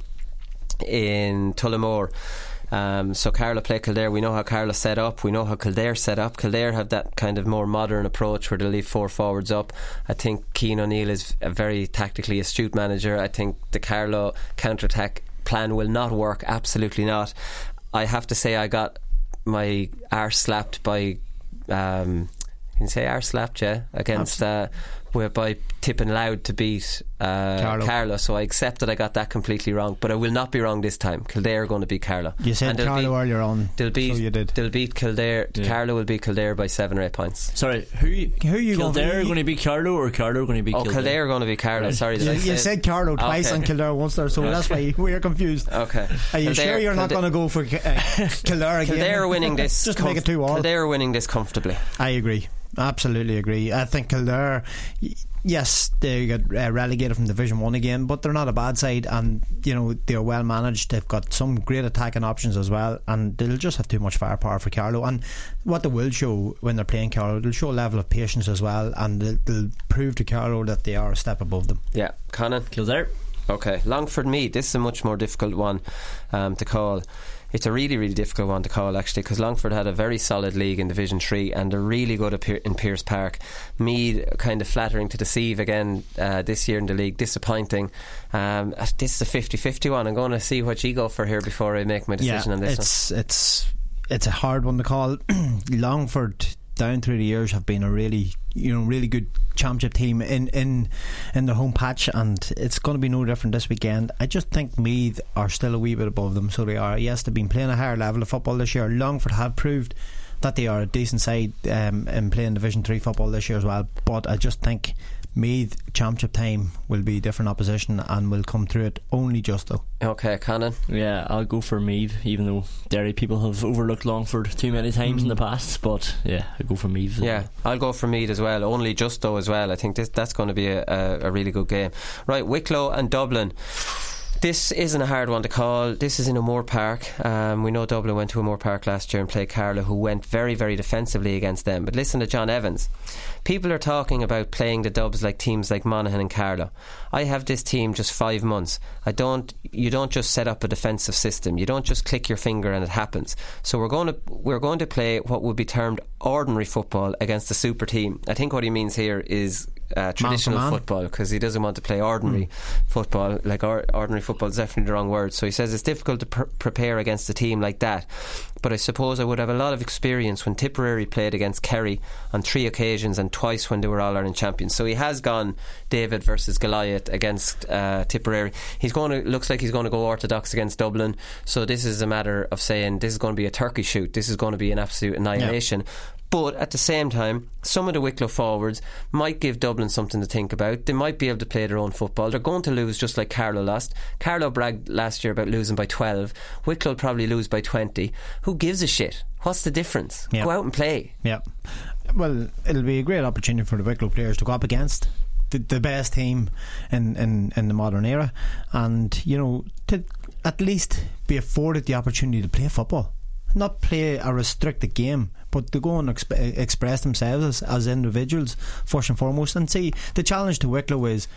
in Tullamore. Um, so Carlow play Kildare. We know how Carlow set up, we know how Kildare set up. Kildare have that kind of more modern approach where they leave four forwards up. I think Cian O'Neill is a very tactically astute manager. I think the Carlow counter-attack plan will not work, absolutely not. I have to say I got my arse slapped by um, can you say arse slapped, yeah, against uh, with, by tipping Loud to beat uh, Carlow. Carlow. So I accept that I got that completely wrong, but I will not be wrong this time. Kildare are going to beat Carlow. You said Carlow beat, earlier on. They'll beat, so you did. They'll beat Kildare. Yeah. Carlow will beat Kildare by seven or eight points. Sorry, who, who are you Kildare going, going to beat Carlow, or Carlow going to beat oh, Kildare? Oh, Kildare are going to beat Carlow. Sorry, did you, I you said Carlow twice okay. and Kildare once there, so okay. that's why we're confused. Okay. Are you Kildare, sure you're not going to go for uh, Kildare again? Kildare are winning this. Just comf- make it two all. Kildare are winning this comfortably. I agree. Absolutely agree. I think Kildare, yes, they got uh, relegated from Division One again, but they're not a bad side, and you know they're well managed. They've got some great attacking options as well, and they'll just have too much firepower for Carlow. And what they will show when they're playing Carlow, they'll show a level of patience as well, and they'll, they'll prove to Carlow that they are a step above them. Yeah, Conan. Kildare. Okay, Longford Meath. This is a much more difficult one um, to call. It's a really, really difficult one to call, actually, because Longford had a very solid league in Division three and they're really good in Pearse Park. Meath kind of flattering to deceive again uh, this year in the league, disappointing. Um, this is a fifty-fifty one. I'm going to see what you go for here before I make my decision yeah, on this it's, one. It's, it's a hard one to call. Longford down through the years have been a really you know really good championship team in, in in the home patch, and it's going to be no different this weekend. I just think Meath are still a wee bit above them, so they are. Yes, they've been playing a higher level of football this year. Longford have proved that they are a decent side um, in playing Division three football this year as well, but I just think Meath championship time will be different opposition and will come through it only just though. Okay, Conan. Yeah, I'll go for Meath, even though Derry people have overlooked Longford too many times mm. in the past, but yeah, I'll go for Meath. Yeah, I'll go for Meath as well, only just though as well. I think this, that's going to be a, a, a really good game. Right, Wicklow and Dublin. This isn't a hard one to call. This is in O'Moore Park. Um, we know Dublin went to O'Moore Park last year and played Carlow, who went very, very defensively against them. But listen to John Evans. People are talking about playing the Dubs like teams like Monaghan and Carlow. I have this team just five months. I don't. You don't just set up a defensive system. You don't just click your finger and it happens. So we're going to we're going to play what would be termed ordinary football against a super team. I think what he means here is Uh, traditional man man. football, because he doesn't want to play ordinary mm. football. Like or, ordinary football is definitely the wrong word. So he says it's difficult to pr- prepare against a team like that, but I suppose I would have a lot of experience when Tipperary played against Kerry on three occasions and twice when they were All-Ireland champions. So he has gone David versus Goliath against uh, Tipperary. He's going to looks like he's going to go orthodox against Dublin. So this is a matter of saying this is going to be a turkey shoot. This is going to be an absolute annihilation. Yeah. But at the same time, some of the Wicklow forwards might give Dublin something to think about. They might be able to play their own football. They're going to lose just like Carlow lost. Carlow bragged last year about losing by twelve. Wicklow will probably lose by twenty. Who gives a shit? What's the difference? Yep. Go out and play. Yeah. Well, it'll be a great opportunity for the Wicklow players to go up against the, the best team in, in, in the modern era, and you know, to at least be afforded the opportunity to play football. Not play a restricted game, but to go and exp- express themselves as, as individuals first and foremost. And see, the challenge to Wicklow is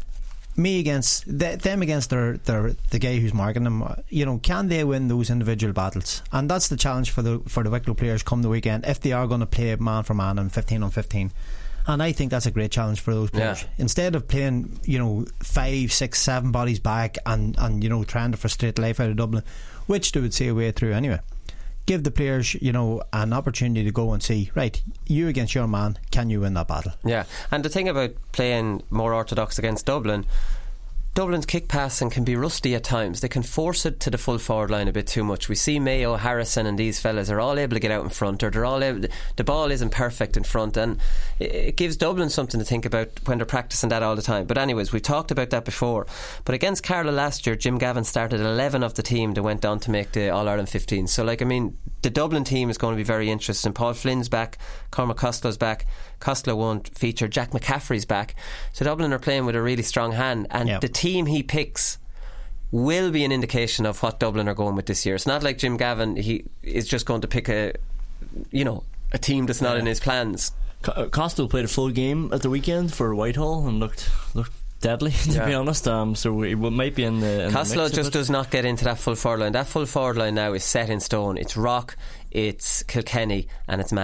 me against th- them against their, their the guy who's marking them. You know, can they win those individual battles? And that's the challenge for the for the Wicklow players come the weekend, if they are going to play man for man and fifteen on fifteen. And I think that's a great challenge for those players. Yeah. Instead of playing, you know, five, six, seven bodies back and, and you know, trying to frustrate the life out of Dublin, which they would see a way through anyway. Give the players, you know, an opportunity to go and see, right, you against your man, can you win that battle? Yeah, and the thing about playing more orthodox against Dublin, Dublin's kick passing can be rusty at times. They can force it to the full forward line a bit too much. We see Mayo, Harrison and these fellas are all able to get out in front, or they're all able, the ball isn't perfect in front, and it gives Dublin something to think about when they're practicing that all the time. But anyways, we talked about that before. But against Carlow last year, Jim Gavin started eleven of the team that went on to make the All-Ireland fifteen. So like, I mean, the Dublin team is going to be very interesting. Paul Flynn's back, Cormac Costello's back, Costello won't feature, Jack McCaffrey's back. So Dublin are playing with a really strong hand, and yep. the team he picks will be an indication of what Dublin are going with this year. It's not like Jim Gavin, he is just going to pick a, you know, a team that's not yeah. in his plans. Co- Costello played a full game at the weekend for Whitehall and looked looked deadly, to yeah. be honest. Um, so it might be in the in Costello the mix just does not get into that full forward line. That full forward line now is set in stone. It's Rock, it's Kilkenny and it's Mannion.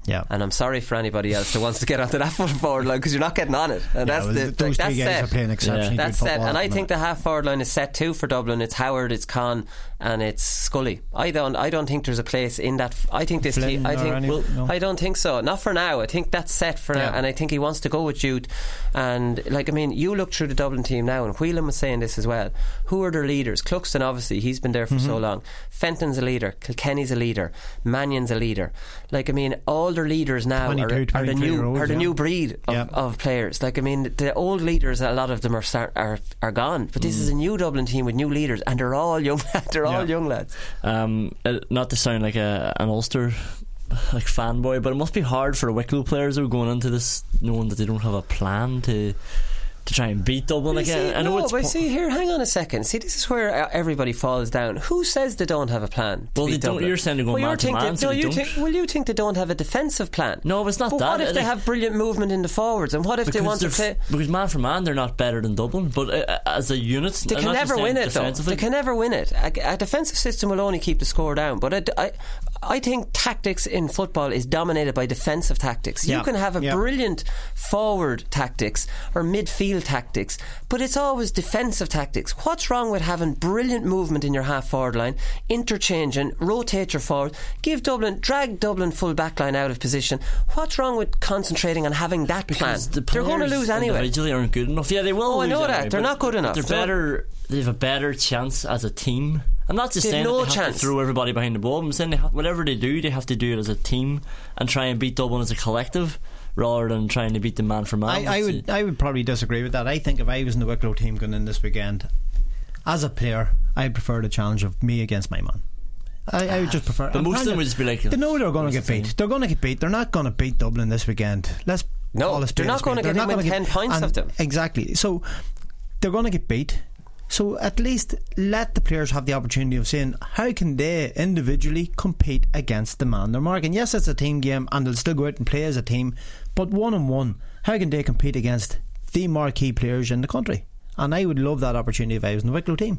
Yeah. And I'm sorry for anybody else that wants to get onto that full forward line, because you're not getting on it. And yeah, that's well, the those like, three that's guys set. are playing exceptionally yeah. That's good set. football. And I think it? the half forward line is set too for Dublin. It's Howard, it's Conn, and it's Scully. I don't. I don't think there's a place in that. I think this. Flynn team, I think. any, well, no. I don't think so. Not for now. I think that's set for yeah. now. And I think he wants to go with Jude. And like I mean, you look through the Dublin team now, and Whelan was saying this as well. Who are their leaders? Cluxton, obviously, he's been there for mm-hmm. so long. Fenton's a leader. Kilkenny's a leader. Mannion's a leader. Like I mean, all their leaders now are, are the new Roads, are the yeah. new breed of, yeah. of players. Like I mean, the old leaders, a lot of them are start, are are gone. But this mm. is a new Dublin team with new leaders, and they're all young. They're yeah. all young lads. Um, uh, not to sound like a, an Ulster like fanboy, but it must be hard for the Wicklow players who are going into this knowing that they don't have a plan to. To try and beat Dublin again. See, I know no, it's but po- see here, hang on a second. See, this is where everybody falls down. Who says they don't have a plan? Well, they don't. Dublin? You're saying they're going well, man to man, that, so no, they you don't. think, well, you think they don't have a defensive plan? No, it's not but that. What if like, they have brilliant movement in the forwards? And what if because they want to play? Because man for man, they're not better than Dublin. But uh, as a unit, they can never win it. Though they can never win it. A, a defensive system will only keep the score down. But I, I, I think tactics in football is dominated by defensive tactics. Yeah. You can have a yeah. brilliant forward tactics or midfield tactics, but it's always defensive tactics. What's wrong with having brilliant movement in your half forward line, interchanging, rotate your forward, give Dublin, drag Dublin full back line out of position? What's wrong with concentrating on having that because plan? The they're going to lose anyway. Individually aren't good enough. Yeah, they will. Oh, lose I know anyway, that they're not good enough. They're better. They have a better chance as a team. I'm not just They've saying no that they have chance. to throw everybody behind the ball. I'm saying they have, whatever they do, they have to do it as a team and try and beat Dublin as a collective, rather than trying to beat them man for man. I, I would I would probably disagree with that. I think if I was in the Wicklow team going in this weekend, as a player, I'd prefer the challenge of me against my man. I, I would just prefer. But I'm most of them would just be like, they know they're going to get beat. They're going to get beat. They're not going to beat Dublin this weekend. Let's no, they're not going to get within ten points of them. Exactly. So they're going to get beat. So at least let the players have the opportunity of saying how can they individually compete against the man they're marking. Yes, it's a team game and they'll still go out and play as a team, but one on one, how can they compete against the marquee players in the country? And I would love that opportunity if I was in the Wicklow team.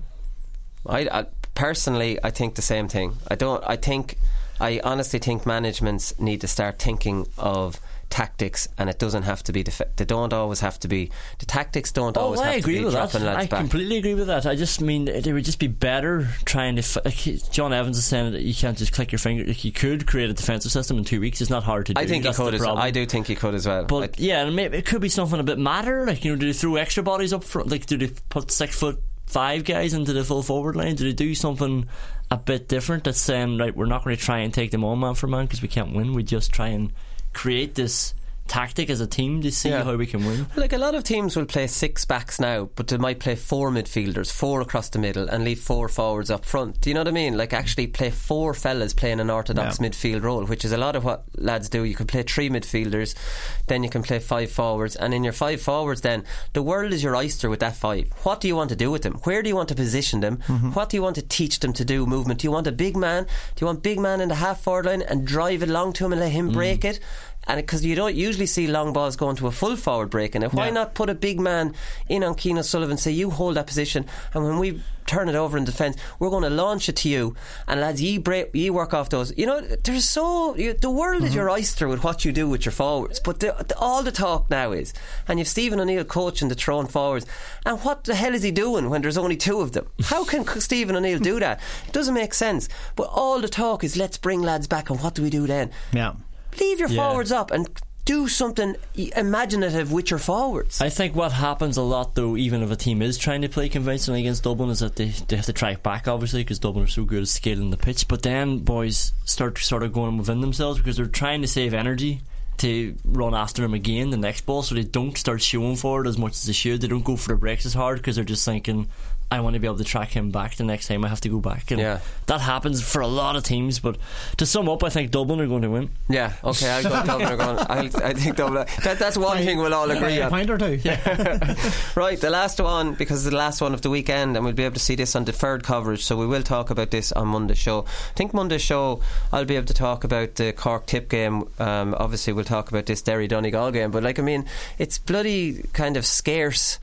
I, I personally I think the same thing. I don't I think I honestly think managements need to start thinking of tactics, and it doesn't have to be def- they don't always have to be the tactics don't oh, always I have agree to be with dropping that. lads I back. completely agree with that. I just mean they would just be better trying to f- like John Evans is saying that you can't just click your finger. Like you could create a defensive system in two weeks. It's not hard to do. I think That's he could the as well. I do think he could as well. But I'd yeah, and maybe it could be something a bit madder. Like, you know, do they throw extra bodies up front? Like, do they put six foot five guys into the full forward line? Do they do something a bit different that's saying, right, we're not going to try and take them on man for man because we can't win. We just try and create this tactic as a team to see yeah. how we can win. Like a lot of teams will play six backs now, but they might play four midfielders, four across the middle, and leave four forwards up front. Do you know what I mean? Like actually play four fellas playing an orthodox yeah. midfield role, which is a lot of what lads do. You can play three midfielders, then you can play five forwards, and in your five forwards then the world is your oyster with that five. What do you want to do with them? Where do you want to position them? Mm-hmm. What do you want to teach them to do movement? Do you want a big man? Do you want big man in the half forward line and drive it long to him and let him mm. break it? And because you don't usually see long balls going to a full forward breaking it, why yeah. not put a big man in on Keane O'Sullivan, say you hold that position, and when we turn it over in defence, we're going to launch it to you, and lads, ye break, ye work off those. You know, there's so you, the world mm-hmm. is your oyster with what you do with your forwards. But the, the, all the talk now is, and you've Stephen O'Neill coaching the thrown forwards, and what the hell is he doing when there's only two of them? How can Stephen O'Neill do that? It doesn't make sense. But all the talk is let's bring lads back, and what do we do then? Yeah. Leave your yeah. forwards up and do something imaginative with your forwards. I think what happens a lot though, even if a team is trying to play conventionally against Dublin, is that they, they have to track back obviously because Dublin are so good at scaling the pitch, but then boys start sort of going within themselves because they're trying to save energy to run after them again the next ball, so they don't start showing forward as much as they should. They don't go for the breaks as hard because they're just thinking, I want to be able to track him back the next time I have to go back. And yeah. that happens for a lot of teams. But to sum up, I think Dublin are going to win. Yeah, okay, I'll go Dublin are going. I'll, I think Dublin. That, that's one thing we'll all agree on. A point or two. Yeah. Right, the last one, because it's the last one of the weekend, and we'll be able to see this on deferred coverage. So we will talk about this on Monday's show. I think Monday's show I'll be able to talk about the Cork Tip game. Um, obviously, we'll talk about this Derry Donegal game. But like, I mean, it's bloody kind of scarce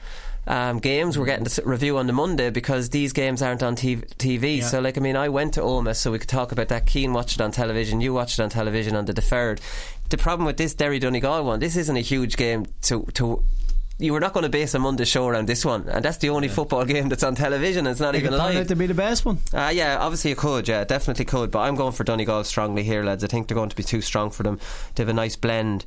Um, games we're getting to review on the Monday because these games aren't on T V. Yeah. So like I mean I went to Oma so we could talk about that. Keane watched it on television, you watched it on television on the deferred. The problem with this Derry Donegal one, this isn't a huge game to, to you were not going to base a Monday show around this one, and that's the only yeah. football game that's on television. It's not it even could live. It to be the best one. Uh, yeah, obviously it could. Yeah, definitely could. But I'm going for Donegal strongly here, lads. I think they're going to be too strong for them. They have a nice blend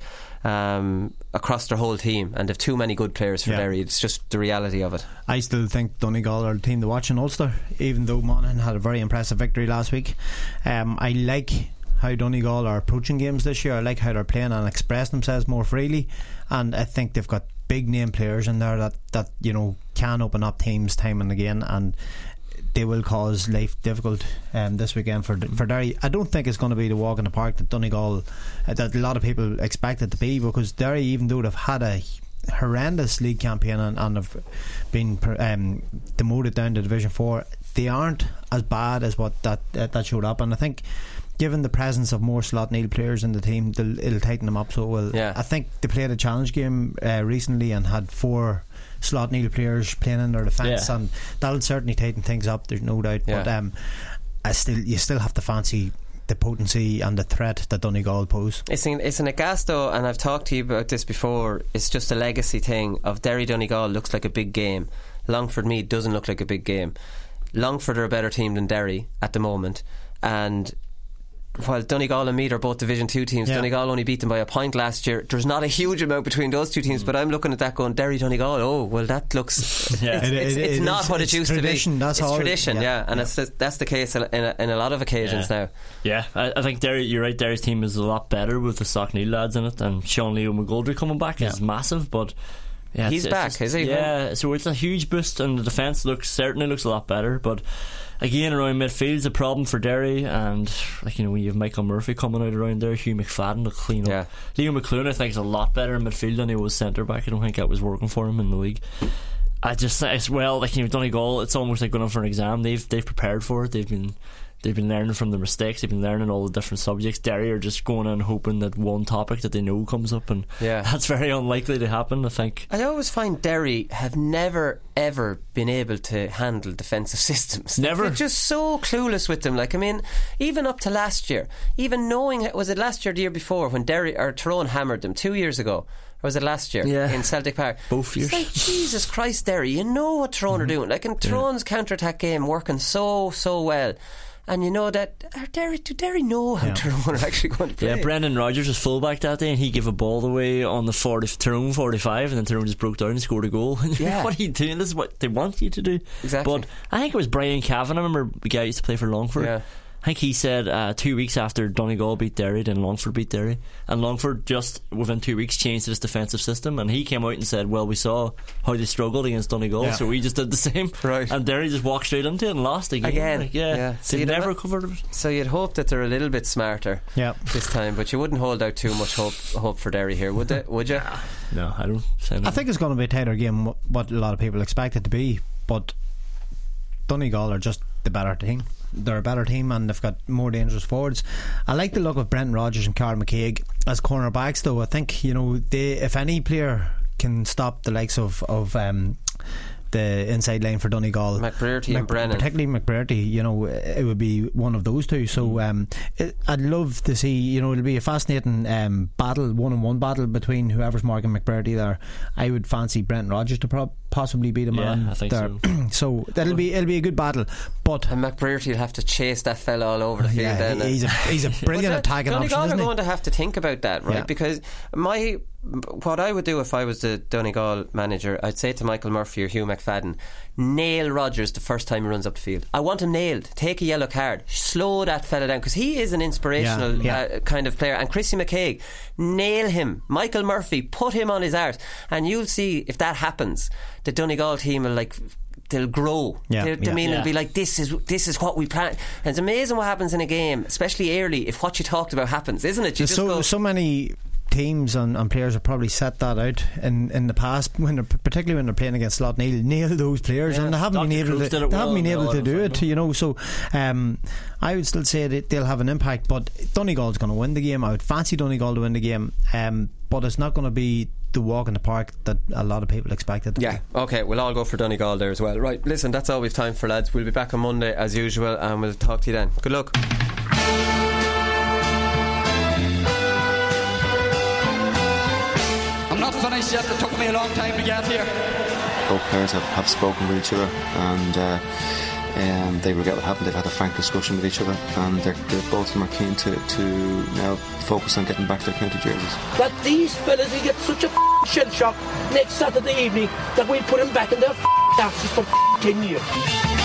um, across their whole team, and they've too many good players for yeah. Derry. It's just the reality of it. I still think Donegal are the team to watch in Ulster, even though Monaghan had a very impressive victory last week. Um, I like how Donegal are approaching games this year. I like how they're playing and expressing themselves more freely, and I think they've got big name players in there that, that you know can open up teams time and again, and they will cause life difficult um, this weekend for for Derry. I don't think it's going to be the walk in the park that Donegal uh, that a lot of people expect it to be, because Derry, even though they've had a horrendous league campaign and, and have been um, demoted down to Division four, they aren't as bad as what that uh, that showed up. And I think given the presence of more Slot Neil players in the team, it'll tighten them up. So well, yeah. I think they played a challenge game uh, recently and had four Slot Neil players playing in their defence, yeah. and that'll certainly tighten things up. There's no doubt. Yeah. But um, I still, you still have to fancy the potency and the threat that Donegal pose. It's an, it's an aghast though, and I've talked to you about this before. It's just a legacy thing of Derry Donegal looks like a big game. Longford Meath doesn't look like a big game. Longford are a better team than Derry at the moment, and while Donegal and Meath are both Division two teams, yeah. Donegal only beat them by a point last year. There's not a huge amount between those two teams, mm. but I'm looking at that going, Derry Donegal, oh well, that looks yeah. it's, it's, it's it, not it, what it's it used tradition, to be. That's it's all, tradition, yeah, yeah. and yeah. It's, that's the case in a, in a lot of occasions yeah. now. Yeah, I, I think Derry, you're right, Derry's team is a lot better with the Sock Neil lads in it, and Sean Leo McGoldrick coming back yeah. is massive, but yeah, he's it's, back, it's just, is he? Yeah, so it's a huge boost, and the defence looks certainly looks a lot better, but again, around midfield's a problem for Derry, and like you know, when you have Michael Murphy coming out around there, Hugh McFadden to clean yeah. up. Leo McClune, I think, is a lot better in midfield than he was centre back. I don't think that was working for him in the league. I just as well, like you know, Donegal, it's almost like going on for an exam. They've they've prepared for it. They've been they've been learning from their mistakes. They've been learning all the different subjects. Derry are just going in hoping that one topic that they know comes up, and yeah. that's very unlikely to happen, I think. I always find Derry have never ever been able to handle defensive systems. Never. They're just so clueless with them. Like I mean, even up to last year, even knowing, was it last year or the year before when Derry or Tyrone hammered them two years ago? Or was it last year yeah. in Celtic Park? Both years. It's like, Jesus Christ, Derry, you know what Tyrone mm-hmm. are doing. Like in Tyrone's yeah. counter-attack game working so so well. And you know that are Derry, do Derry know how yeah. Tyrone are actually going to play? Yeah, Brendan Rodgers was fullback that day, and he gave a ball away on the forty, Tyrone forty-five, and then Tyrone just broke down and scored a goal. Yeah. What are you doing? This is what they want you to do. Exactly. But I think it was Brian Cavan, I remember the guy who used to play for Longford. Yeah. I think he said uh, two weeks after Donegal beat Derry, then Longford beat Derry, and Longford just within two weeks changed his defensive system, and he came out and said, well, we saw how they struggled against Donegal, yeah. so we just did the same, right. and Derry just walked straight into it and lost again, again. Like, yeah, yeah. So they've never covered it. So you'd hope that they're a little bit smarter yeah. this time, but you wouldn't hold out too much hope hope for Derry here, would they? Would you? No, I don't say no. I think it's going to be a tighter game, what a lot of people expect it to be, but Donegal are just the better team. They're a better team, and they've got more dangerous forwards. I like the look of Brendan Rodgers and Carl McCaig as corner backs, though. I think, you know, they, if any player can stop the likes of, of um, the inside line for Donegal, McBrearty Mc, and Brennan, particularly McBrearty, you know, it would be one of those two. So um, it, I'd love to see, you know, it'll be a fascinating um, battle, one-on-one battle between whoever's marking McBrearty there. I would fancy Brendan Rodgers to pro- possibly be the yeah, man I think there. So. So that'll be it'll be a good battle. But and McBrearty will have to chase that fella all over the field. Yeah, then he's a he's a brilliant well, attacking option. Donegal isn't are he? going to have to think about that, right? Yeah. Because my what I would do if I was the Donegal manager, I'd say to Michael Murphy or Hugh McFadden, nail Rodgers the first time he runs up the field. I want him nailed. Take a yellow card. Slow that fella down, because he is an inspirational yeah, yeah. Uh, kind of player. And Chrissy McCaig, nail him. Michael Murphy, put him on his arse, and you'll see if that happens, the Donegal team will like. They'll grow. Yeah, they'll, yeah. I mean, yeah. it'll be like this is this is what we plan. And it's amazing what happens in a game, especially early, if what you talked about happens, isn't it? You There's just so go, so many teams and, and players have probably set that out in, in the past, when they're, particularly when they're playing against Slot Neil, nail those players, yeah. and they haven't Doctor been able Cruz to, did it they well haven't been able to do it, final. you know. So um, I would still say that they'll have an impact, but Donegal's going to win the game. I would fancy Donegal to win the game, um, but it's not going to be the walk in the park that a lot of people expected. Yeah, okay, we'll all go for Donegal there as well. Right, listen, that's all we've time for, lads. We'll be back on Monday as usual, and we'll talk to you then. Good luck. I'm not finished yet. It took me a long time to get here. Both players have, have spoken with each other, and uh, um, they regret what happened. They've had a frank discussion with each other, and they're, they're, both of them are keen to, to now focus on getting back their county jerseys. That these fellas will get such a shell shock next Saturday evening that we'll put them back in their asses for ten years.